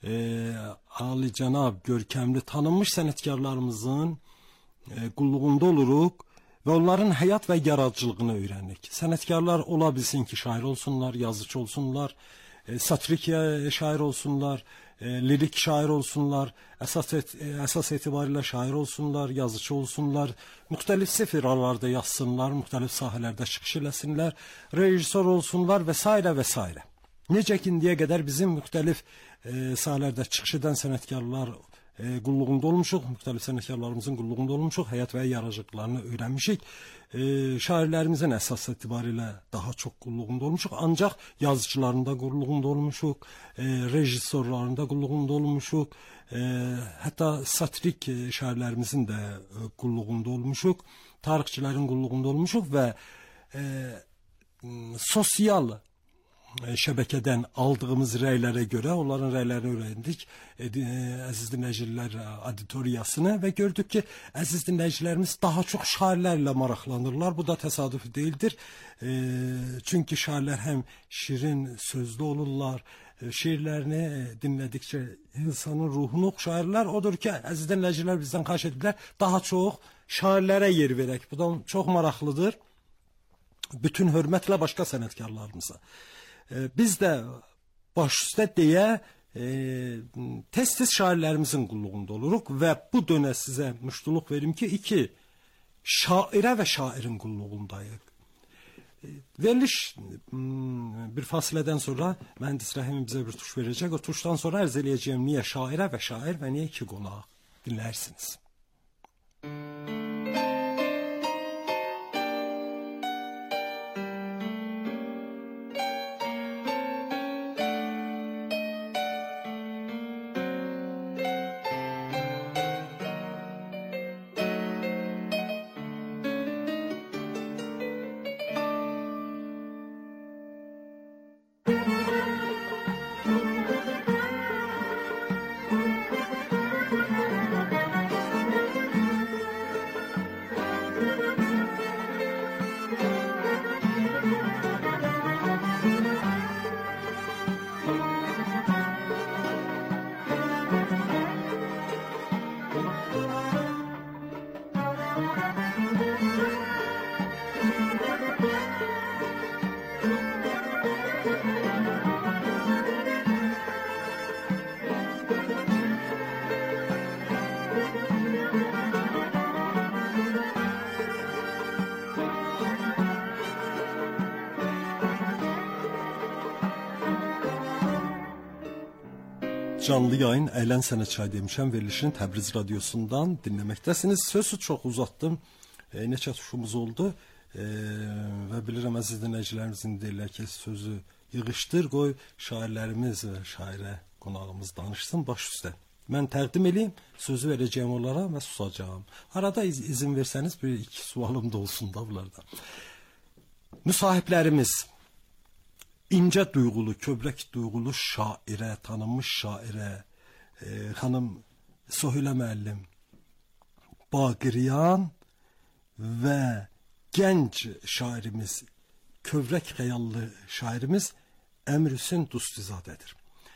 alicənab, görkəmli, tanınmış sənətkarlarımızın qulluğunda oluruq və onların həyat və yaradıcılığını öyrənirik. Sənətkarlar ola bilsin ki, şair olsunlar, yazıcı olsunlar, satirik şair olsunlar, lirik şair olsunlar, əsas etibarilə şair olsunlar, yazıcı olsunlar, müxtəlif seferalarda yazsınlar, müxtəlif sahələrdə çıxış eləsinlər, rejissor olsunlar və s. və s. Necə ki, indiyə qədər bizim müxtəlif sahələrdə çıxış edən sənətkarlar qulluğunda olmuşuq, müxtəlif sənətkarlarımızın qulluğunda olmuşuq, həyat və yaradıcılıqlarını öyrənmişik. Şairlərimizin əsas etibarilə daha çox qulluğunda olmuşuq, ancaq yazıcılarında qulluğunda olmuşuq, rejissorlarında qulluğunda olmuşuq, hətta satirik şairlərimizin də qulluğunda olmuşuq, tarixçilərin qulluğunda olmuşuq və sosial şəbəkədən aldığımız rəylərə görə onların rəylərini öyrəndik. Əziz dinləyicilər auditoriyasını və gördük ki, əziz dinləyicilərimiz daha çox şairlərlə maraqlanırlar. Bu da təsadüf deyildir. Çünki şairlər həm şirin sözlü olurlar. Şiirlərini dinlədikcə insanın ruhunu oxşayırlar. Odur ki, əziz dinləyicilər bizdən xahiş edirlər, daha çox şairlərə yer verək. Bu da çox maraqlıdır. Bütün hörmətlə başqa sənətkarlarımıza. Biz də baş üstə deyə tez-tez şairlərimizin qulluğunda oluruq və bu dönə sizə müştuluq verim ki, 2 şairə və şairin qulluğundayıq. Veriliş bir fasilədən sonra mühəndis Rəhim bizə bir tuş verəcək. O tuşdan sonra ərz eləyəcəyim niyə şairə və şair və niyə 2 qonaq dinlərsiniz. Canlı yayın Əylən Sənət Çay demişəm verilişini Təbriz radiosundan dinləməkdəsiniz. Sözü çox uzatdım. Neçə tuşumuz oldu. Və bilirəm əziz dinləyicilərimizin deyirlər ki, sözü yığışdır, qoy şairlərimiz və şairə qonağımız danışsın baş üstə. Mən təqdim edeyim, sözü verəcəyim onlara və susacağım. Arada izin versəniz bir 2 sualım da olsun da bunlardan. Müsahiblərimiz İncə duyğulu, kövrək duyğulu şairə, tanınmış şairə, xanım Sohilə müəllim Baqiriyan və gənc şairimiz, kövrək xəyallı şairimiz Əmr Hüseyn Dustizadədir.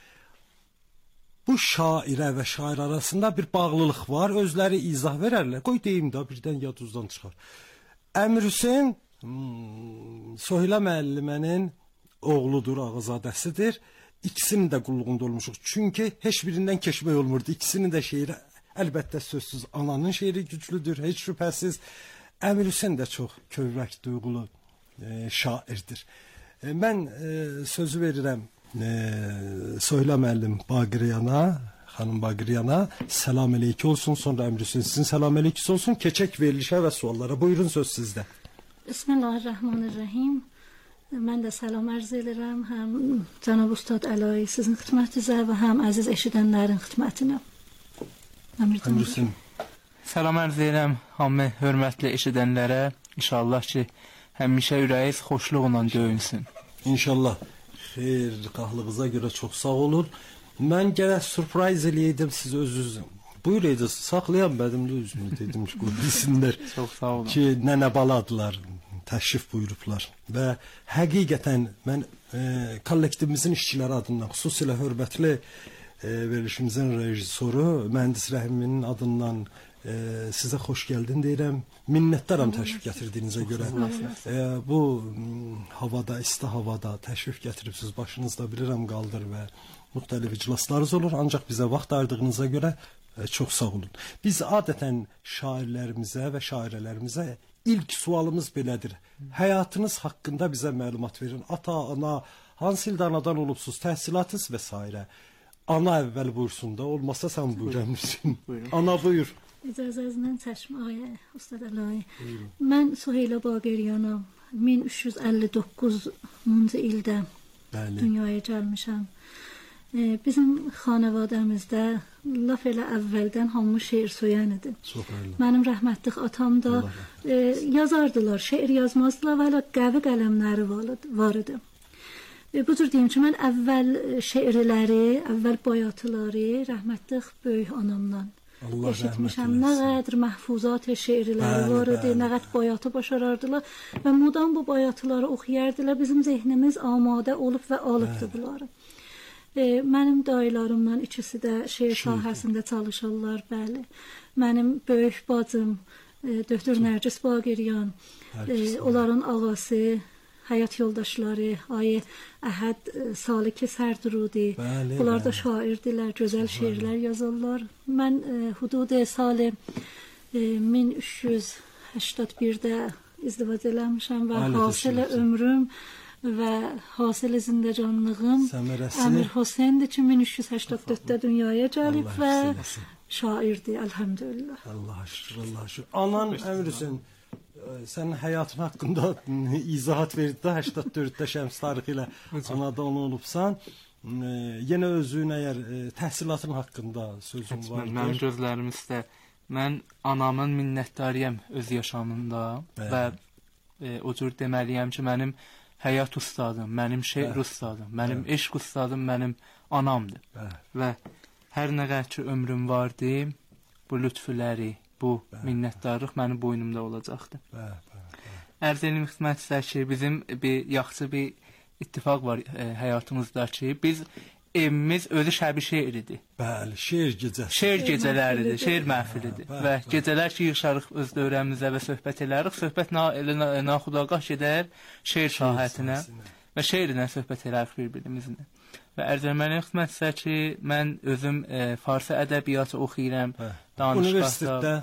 Bu şairə və şair arasında bir bağlılıq var, özləri izah verərlər. Qoy deyim də, birdən yadınızdan çıxar. Əmr Hüseyn Sohilə müəllimənin oğludur, ağazadəsidir. İkisinin də qulluğunda olmuşuq. Çünki heç birindən keçmək olmurdu. İkisinin də şeiri əlbəttə sözsüz ananın şeiri güclüdür, heç şübhəsiz. Əmir Hüseyn də çox kövrək duyğulu şairdir. Mən sözü verirəm Sohilə müəllim Baqiriyana, xanım Baqiriyana salam əleyki olsun. Sonra Əmir Hüseyn sizin salam ələykisi olsun. Keçək verilişə və suallara. Buyurun söz sizdə. Bismillahirrahmanirrahim. Mən də salam arz edirəm həm cənab Ustad Əlayi sizin xidmətinizə və həm əziz eşidənlərin xidmətinə. Əmr Hüseyn. Salam arz edirəm hamı hörmətli eşidənlərə. İnşallah ki, həmişə ürəyiniz xoşluqla döyünsün. İnşallah. Xeyirxahlığınıza görə çox sağ olun. Mən gərək sürpriz eləydim siz özünüz. Buyur ediniz, saxlayan bədimli özünü dedim ki, bilsinlər. Çox sağ olun. Ki, nənə baladılar. Təşrif buyurublar və həqiqətən mən kollektivimizin işçiləri adından, xüsusilə hörmətli verilişimizin rejissoru mühəndis Rəhimin adından sizə xoş gəldin deyirəm. Minnətdaram təşrif gətirdiyinizə görə. Bu havada, isti havada təşrif gətiribsiz, başınızda bilirəm qaldır və müxtəlif iclaslarınız olur, ancaq bizə vaxt ayırdığınıza görə çox sağ olun. Biz adətən şairlərimizə və şairələrimizə İlk sualımız belədir. Həyatınız haqqında bizə məlumat verin. Ata, ana, hansı ildə anadan olubsuz, təhsilatınız və s. Ana əvvəl buyursun da, olmasa sən buyur Əmrsin. Ana buyur. İcazənizlə çəşm ayə, Ustad Əlayi. Mən Sohilə Baqiriyanam. 1359-cu ildə dünyaya gəlmişəm. Bizim xanavadəmizdə laf elə əvvəldən hamı şeir söyən idi. Mənim rəhmətlik atam da yazardılar, şeir yazmazdılar və hələ qəvi qələmləri var idi. Bu cür deyim ki, mən əvvəl şeirləri, əvvəl bayatıları rəhmətli böyük anamdan eşitmişəm. Nə qədər məhfuzat şeirləri var idi, nə qədər bayatı başarardılar və mudam bu bayatıları oxuyardılar. Bizim zehnimiz amadə olub və alıbdı bunları. Mənim dayılarımdan ikisi də şeir sahəsində çalışırlar, bəli. Mənim böyük bacım Döktür Nərgis Baqiryan, onların ağası, həyat yoldaşları Ayı Əhəd Saliki Sərdurudi. Bunlar da şairdirlər, gözəl şeirlər yazırlar. Mən hudud salı 1381-də izdivac eləmişəm və hasil ömrüm və hasil zindecanlığım Əmir Hüseyndir ki, 1384-də dünyaya gəlib və şairdir, elhamdülillah. Allah şükür, Allah şükür. Anan Əmir Hüseyn, sənin həyatın haqqında izahat verdi də 84-də şəms tarixi ilə anada onu olubsan. Yenə özün əgər təhsilatın haqqında sözün var. Mənim gözlərimizdə mən anamın minnətdarıyam öz yaşamında və o cür deməliyəm ki, mənim həyat ustadım, mənim şeir ustadım, mənim eşq ustadım mənim anamdır. Və hər nə qədər ki ömrüm vardı, bu lütfüləri, bu minnətdarlıq mənim boynumda olacaqdır. Ərz edim xidmətçilər ki, bizim bir yaxşı bir ittifaq var həyatımızda ki, biz evimiz özü şəbi şeiridir. Bəli, şeir gecəsi. Şeir gecələridir, şeir məhfilidir. Və gecələr ki, yığışarıq öz dövrəmizə və söhbət elərik. Söhbət naxudagah gedər şeir sahətinə və şeirlə söhbət elərik bir-birimizlə. Və ərz etməliyəm xidmətçilər ki, mən özüm Farsi ədəbiyyatı oxuyuram. Universitetdə,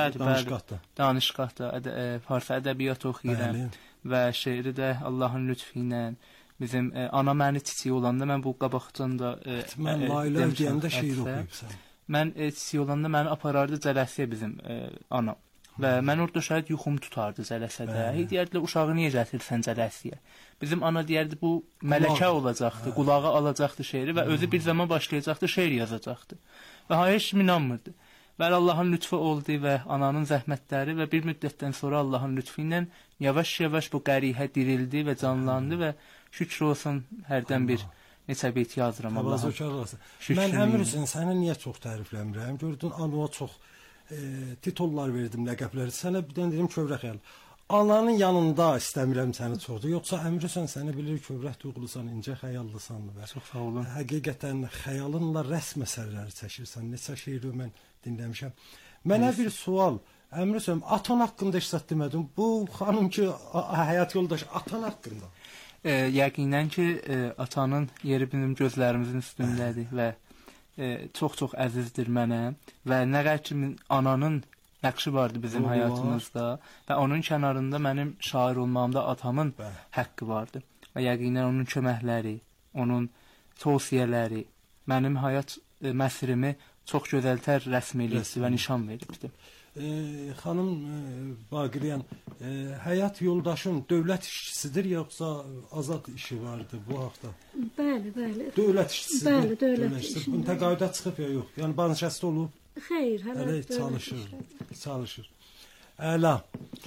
danışqahda Farsi ədəbiyyatı oxuyuram və şeiri də Allahın lütfü ilə bizim ana məni çiçək olanda mən bu qabaqcanda mən Layla deyəndə şeir oxuyubsan. Mən çiçək olanda məni aparardı cələsiyə bizim anam. Və mən orada şahid yuxum tutardı cələsədə. Deyərdilər, uşağı niyə gətirsən cələsiyə? Bizim ana deyərdi, bu mələkə olacaqdı, qulağı alacaqdı şeiri və özü bir zaman başlayacaqdı, şeir yazacaqdı. Və heç kim inanmırdı. Və Allahın lütfu oldu və ananın zəhmətləri və bir müddətdən sonra Allahın lütfu ilə yavaş-yavaş bu qərihə dirildi və canlandı və şükür olsun hərdən bir neçə beyt yazıram Allah'a. Mən Əmir Hüseyn səni niyə çox tərifləmirəm? Gördün, anaya çox titollar verdim, ləqəbləri. Sənə bir dənə dedim kövrək xəyal. Ananın yanında istəmirəm səni çoxdur. Yoxsa Əmir Hüseyn səni bilir kövrək duyğulusan, incə xəyallısan. Çox sağ olun. Həqiqətən xəyalınla rəsm əsərləri çəkirsən. Neçə şeiri mən dinləmişəm. Mənə bir sual. Əmir Hüseyn, atan haqqında heç zət demədim. Bu xanım ki, həyat yoldaşı atan haqqında. Yəqinən ki, atanın yeri bizim gözlərimizin üstündədir və çox-çox əzizdir mənə və nə qədər ki ananın nəqşi vardı bizim həyatımızda və onun kənarında mənim şair olmağımda atamın haqqı vardı və yəqinən onun köməkləri, onun tövsiyələri mənim həyat məsirimi çox gözəltər rəsm eləyibdi və nişan veribdi. Xanım Baqiryan, həyat yoldaşın dövlət işçisidir yoxsa azad işi vardı bu haqda? Bəli, bəli. Dövlət işçisidir. Bəli, dövlət işçisidir. Bunun təqaüdə çıxıb ya yox? Yəni banişəsti olub? Xeyr, hələ çalışır. Əla.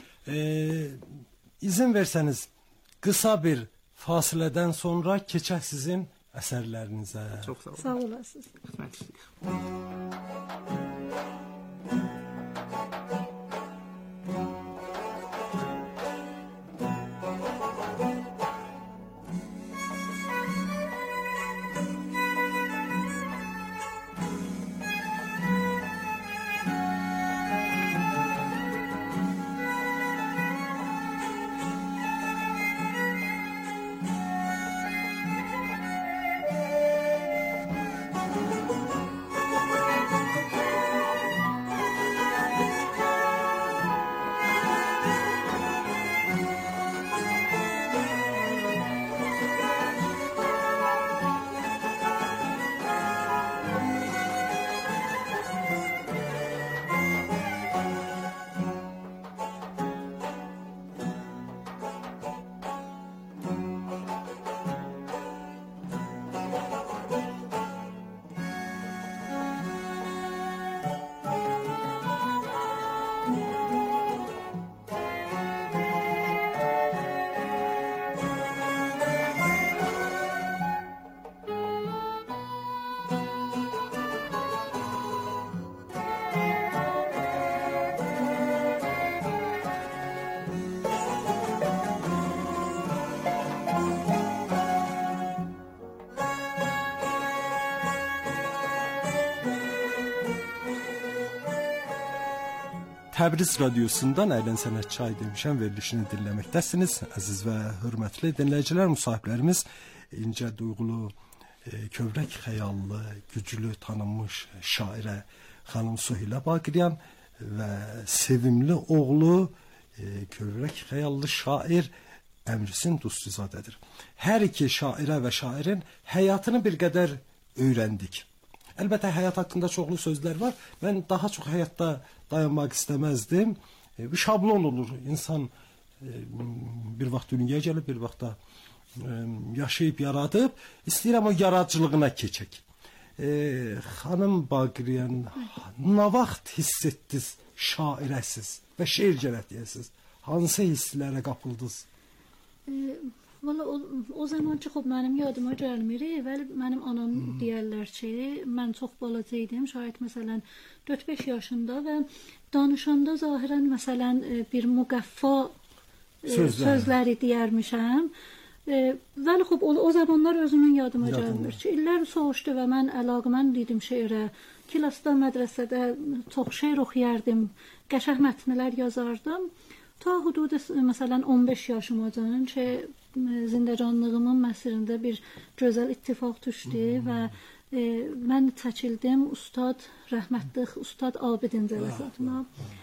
İzin versəniz, qısa bir fasilədən sonra keçək sizin əsərlərinizə. Çox sağ olun. Sağ olasınız. Təbriz radiosundan Əyləncə Sənət Çay demişəm verilişini dinləməkdəsiniz. Əziz və hörmətli dinləyicilər, müsahiblərimiz incə duyğulu, kövrək xəyallı, güclü tanınmış şairə xanım Suheylə Baqiryan və sevimli oğlu kövrək xəyallı şair Əmrüsün Dustuzadədir. Hər iki şairə və şairin həyatını bir qədər öyrəndik. Əlbəttə həyat haqqında çoxlu sözlər var. Mən daha çox həyatda dayanmaq istəməzdim. Bir şablon olur. İnsan bir vaxt dünyaya gəlib, bir vaxt da yaşayıb, yaradıb. İstəyirəm o yaradıcılığına keçək. Xanım Baqiryan, nə vaxt hiss etdiniz şairəsiz və şeir cəhətiyəsiz? Hansı hisslərə qapıldınız? Valla o zaman ki, mənim yadıma gəlmir, vəli mənim anam deyərlər ki, mən çox balaca idim, şayət məsələn 4-5 yaşında və danışanda zahirən məsələn bir müqəffa sözləri deyərmişəm. Vəli xub, o zamanlar özümün yadıma gəlmir ki, illər soğuşdu və mən əlaqəmən idim şeirə. Kilasda, mədrəsədə çox şeir oxuyardım, qəşəng mətnlər yazardım. Ta hududu məsələn 15 yaşımacan ki, zindəcanlığımın məsirində bir gözəl ittifaq düşdü və mən çəkildim rəhmətli Ustad Abidin cələsatına.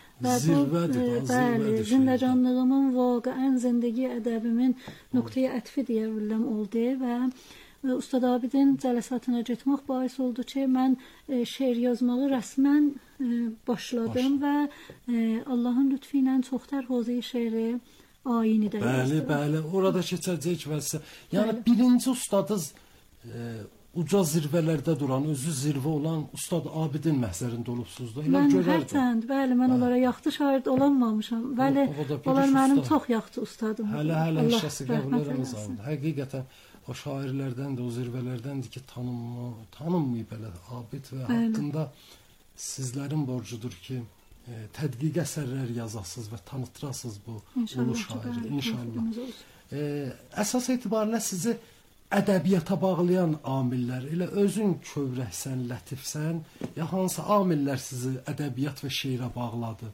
Bəli, zindəcanlığımın vaqiən zindagi ədəbimin nöqtəyə ətfi deyə biləm oldu və Ustad Abidin cələsatına getmək bais oldu ki, mən şeir yazmağı rəsmən başladım və Allahın lütfü ilə çoxtər hozey şeiri ayini də yazdım. Bəli, orada keçəcək vəsə. Yəni birinci ustadınız uca zirvələrdə duran, özü zirvə olan Ustad Abidin məhzərində olubsuz da. Mən hərçənd, bəli, mən onlara yaxşı şair olanmamışam. Bəli, onlar mənim çox yaxşı ustadım. Hələ işəsi qəbullərimiz alındı. Həqiqətən o şairlərdən də, o zirvələrdəndir ki, tanınmayıb belə Abid və haqqında sizlərin borcudur ki, tədqiq əsərlər yazasınız və tanıtırasınız bu ulu şairi, inşallah. Əsas etibarıyla sizi ədəbiyyata bağlayan amillər, elə özün kövrəksən, lətifsən, ya hansı amillər sizi ədəbiyyat və şeirə bağladı?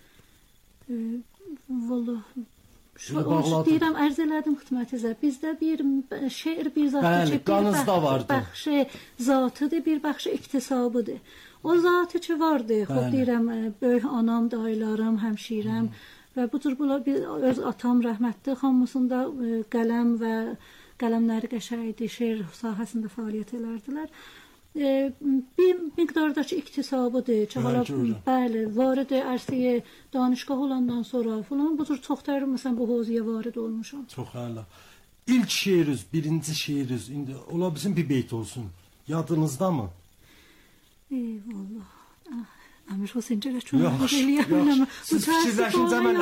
Vallahi, deyirəm, ərz elədim xidmətinizə. Bizdə bir şeir bir zatı ki, bir bəxşi zatıdır, bir bəxşi iktisabıdır. O zatı ki vardı, xob deyirəm, böyük anam, dayılarım, həmşirəm və bu cür öz atam rəhmətli hamısında qələm və qələmləri qəşəngdir, şeir sahəsində fəaliyyət edərdilər. Bir miqdarda ki iktisabıdır ki, hala bəli, varid ərsəyə danışqah olandan sonra falan bu cür çoxtər məsələn bu hoziyyə varid olmuşam. Çox əla. İlk şeiriz, birinci şeiriz, indi ola bilsin bir beyt olsun. Yadınızda mı? Vallahi. Əmir Hüseyncələ çox eləyəm. Siz fikirləşincə mən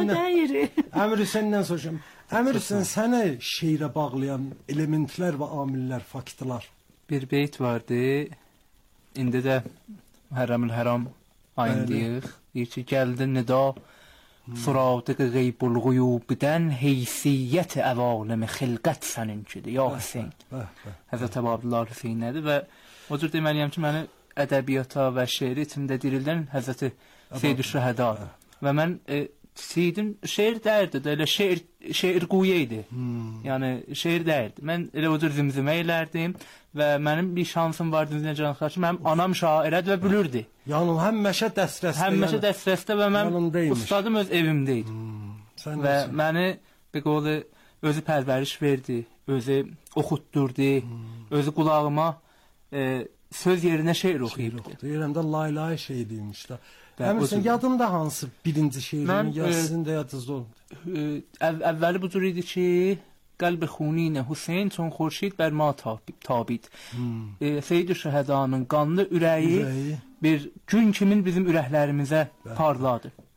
Əmir Hüseyndən soruşam. Əmir Hüseyn, sənə şeirə bağlayan elementlər və amillər, faktlar? Bir beyt vardı. İndi də Hərəmül Həram ayındayıq. Deyir ki, gəldi nida Fıradıq qeybul quyubdən heysiyyət əvalimi xilqət səninkidir. Ya Hüseyn. Həzrət Abdullah Hüseyn nədir və o cür deməliyəm ki, məni ədəbiyyata və şeiri içimdə dirildən Həzrəti Seyyid-i Şəhədadır. Və mən istəyirdim, şeir dərdi də, elə şeir quyu idi. Yəni, şeir dərdi. Mən elə o cür zimzimə elərdim və mənim bir şansım vardı, necə ki, mənim anam şairədir və bilirdi. Yəni, həmməşə dəstrəstə. Həmməşə dəstrəstə və mən ustadım öz evimdə idi. Və məni, bir qolu, özü pərvəriş verdi, özü oxutdurdu, özü qulağıma söz yerinə şeir oxuyubdu. Deyirəm də lay-lay şey deymiş də. Əmirsən, yadında hansı birinci şeirini, ya sizin də yadınızda olmadı? Əvvəli bu cür idi ki, qəlb-i xunine Hüseyn çon xurşid bər ma tabid. Seyyid-i Şəhədanın qanlı ürəyi bir gün kimin bizim ürəklərimizə parladı.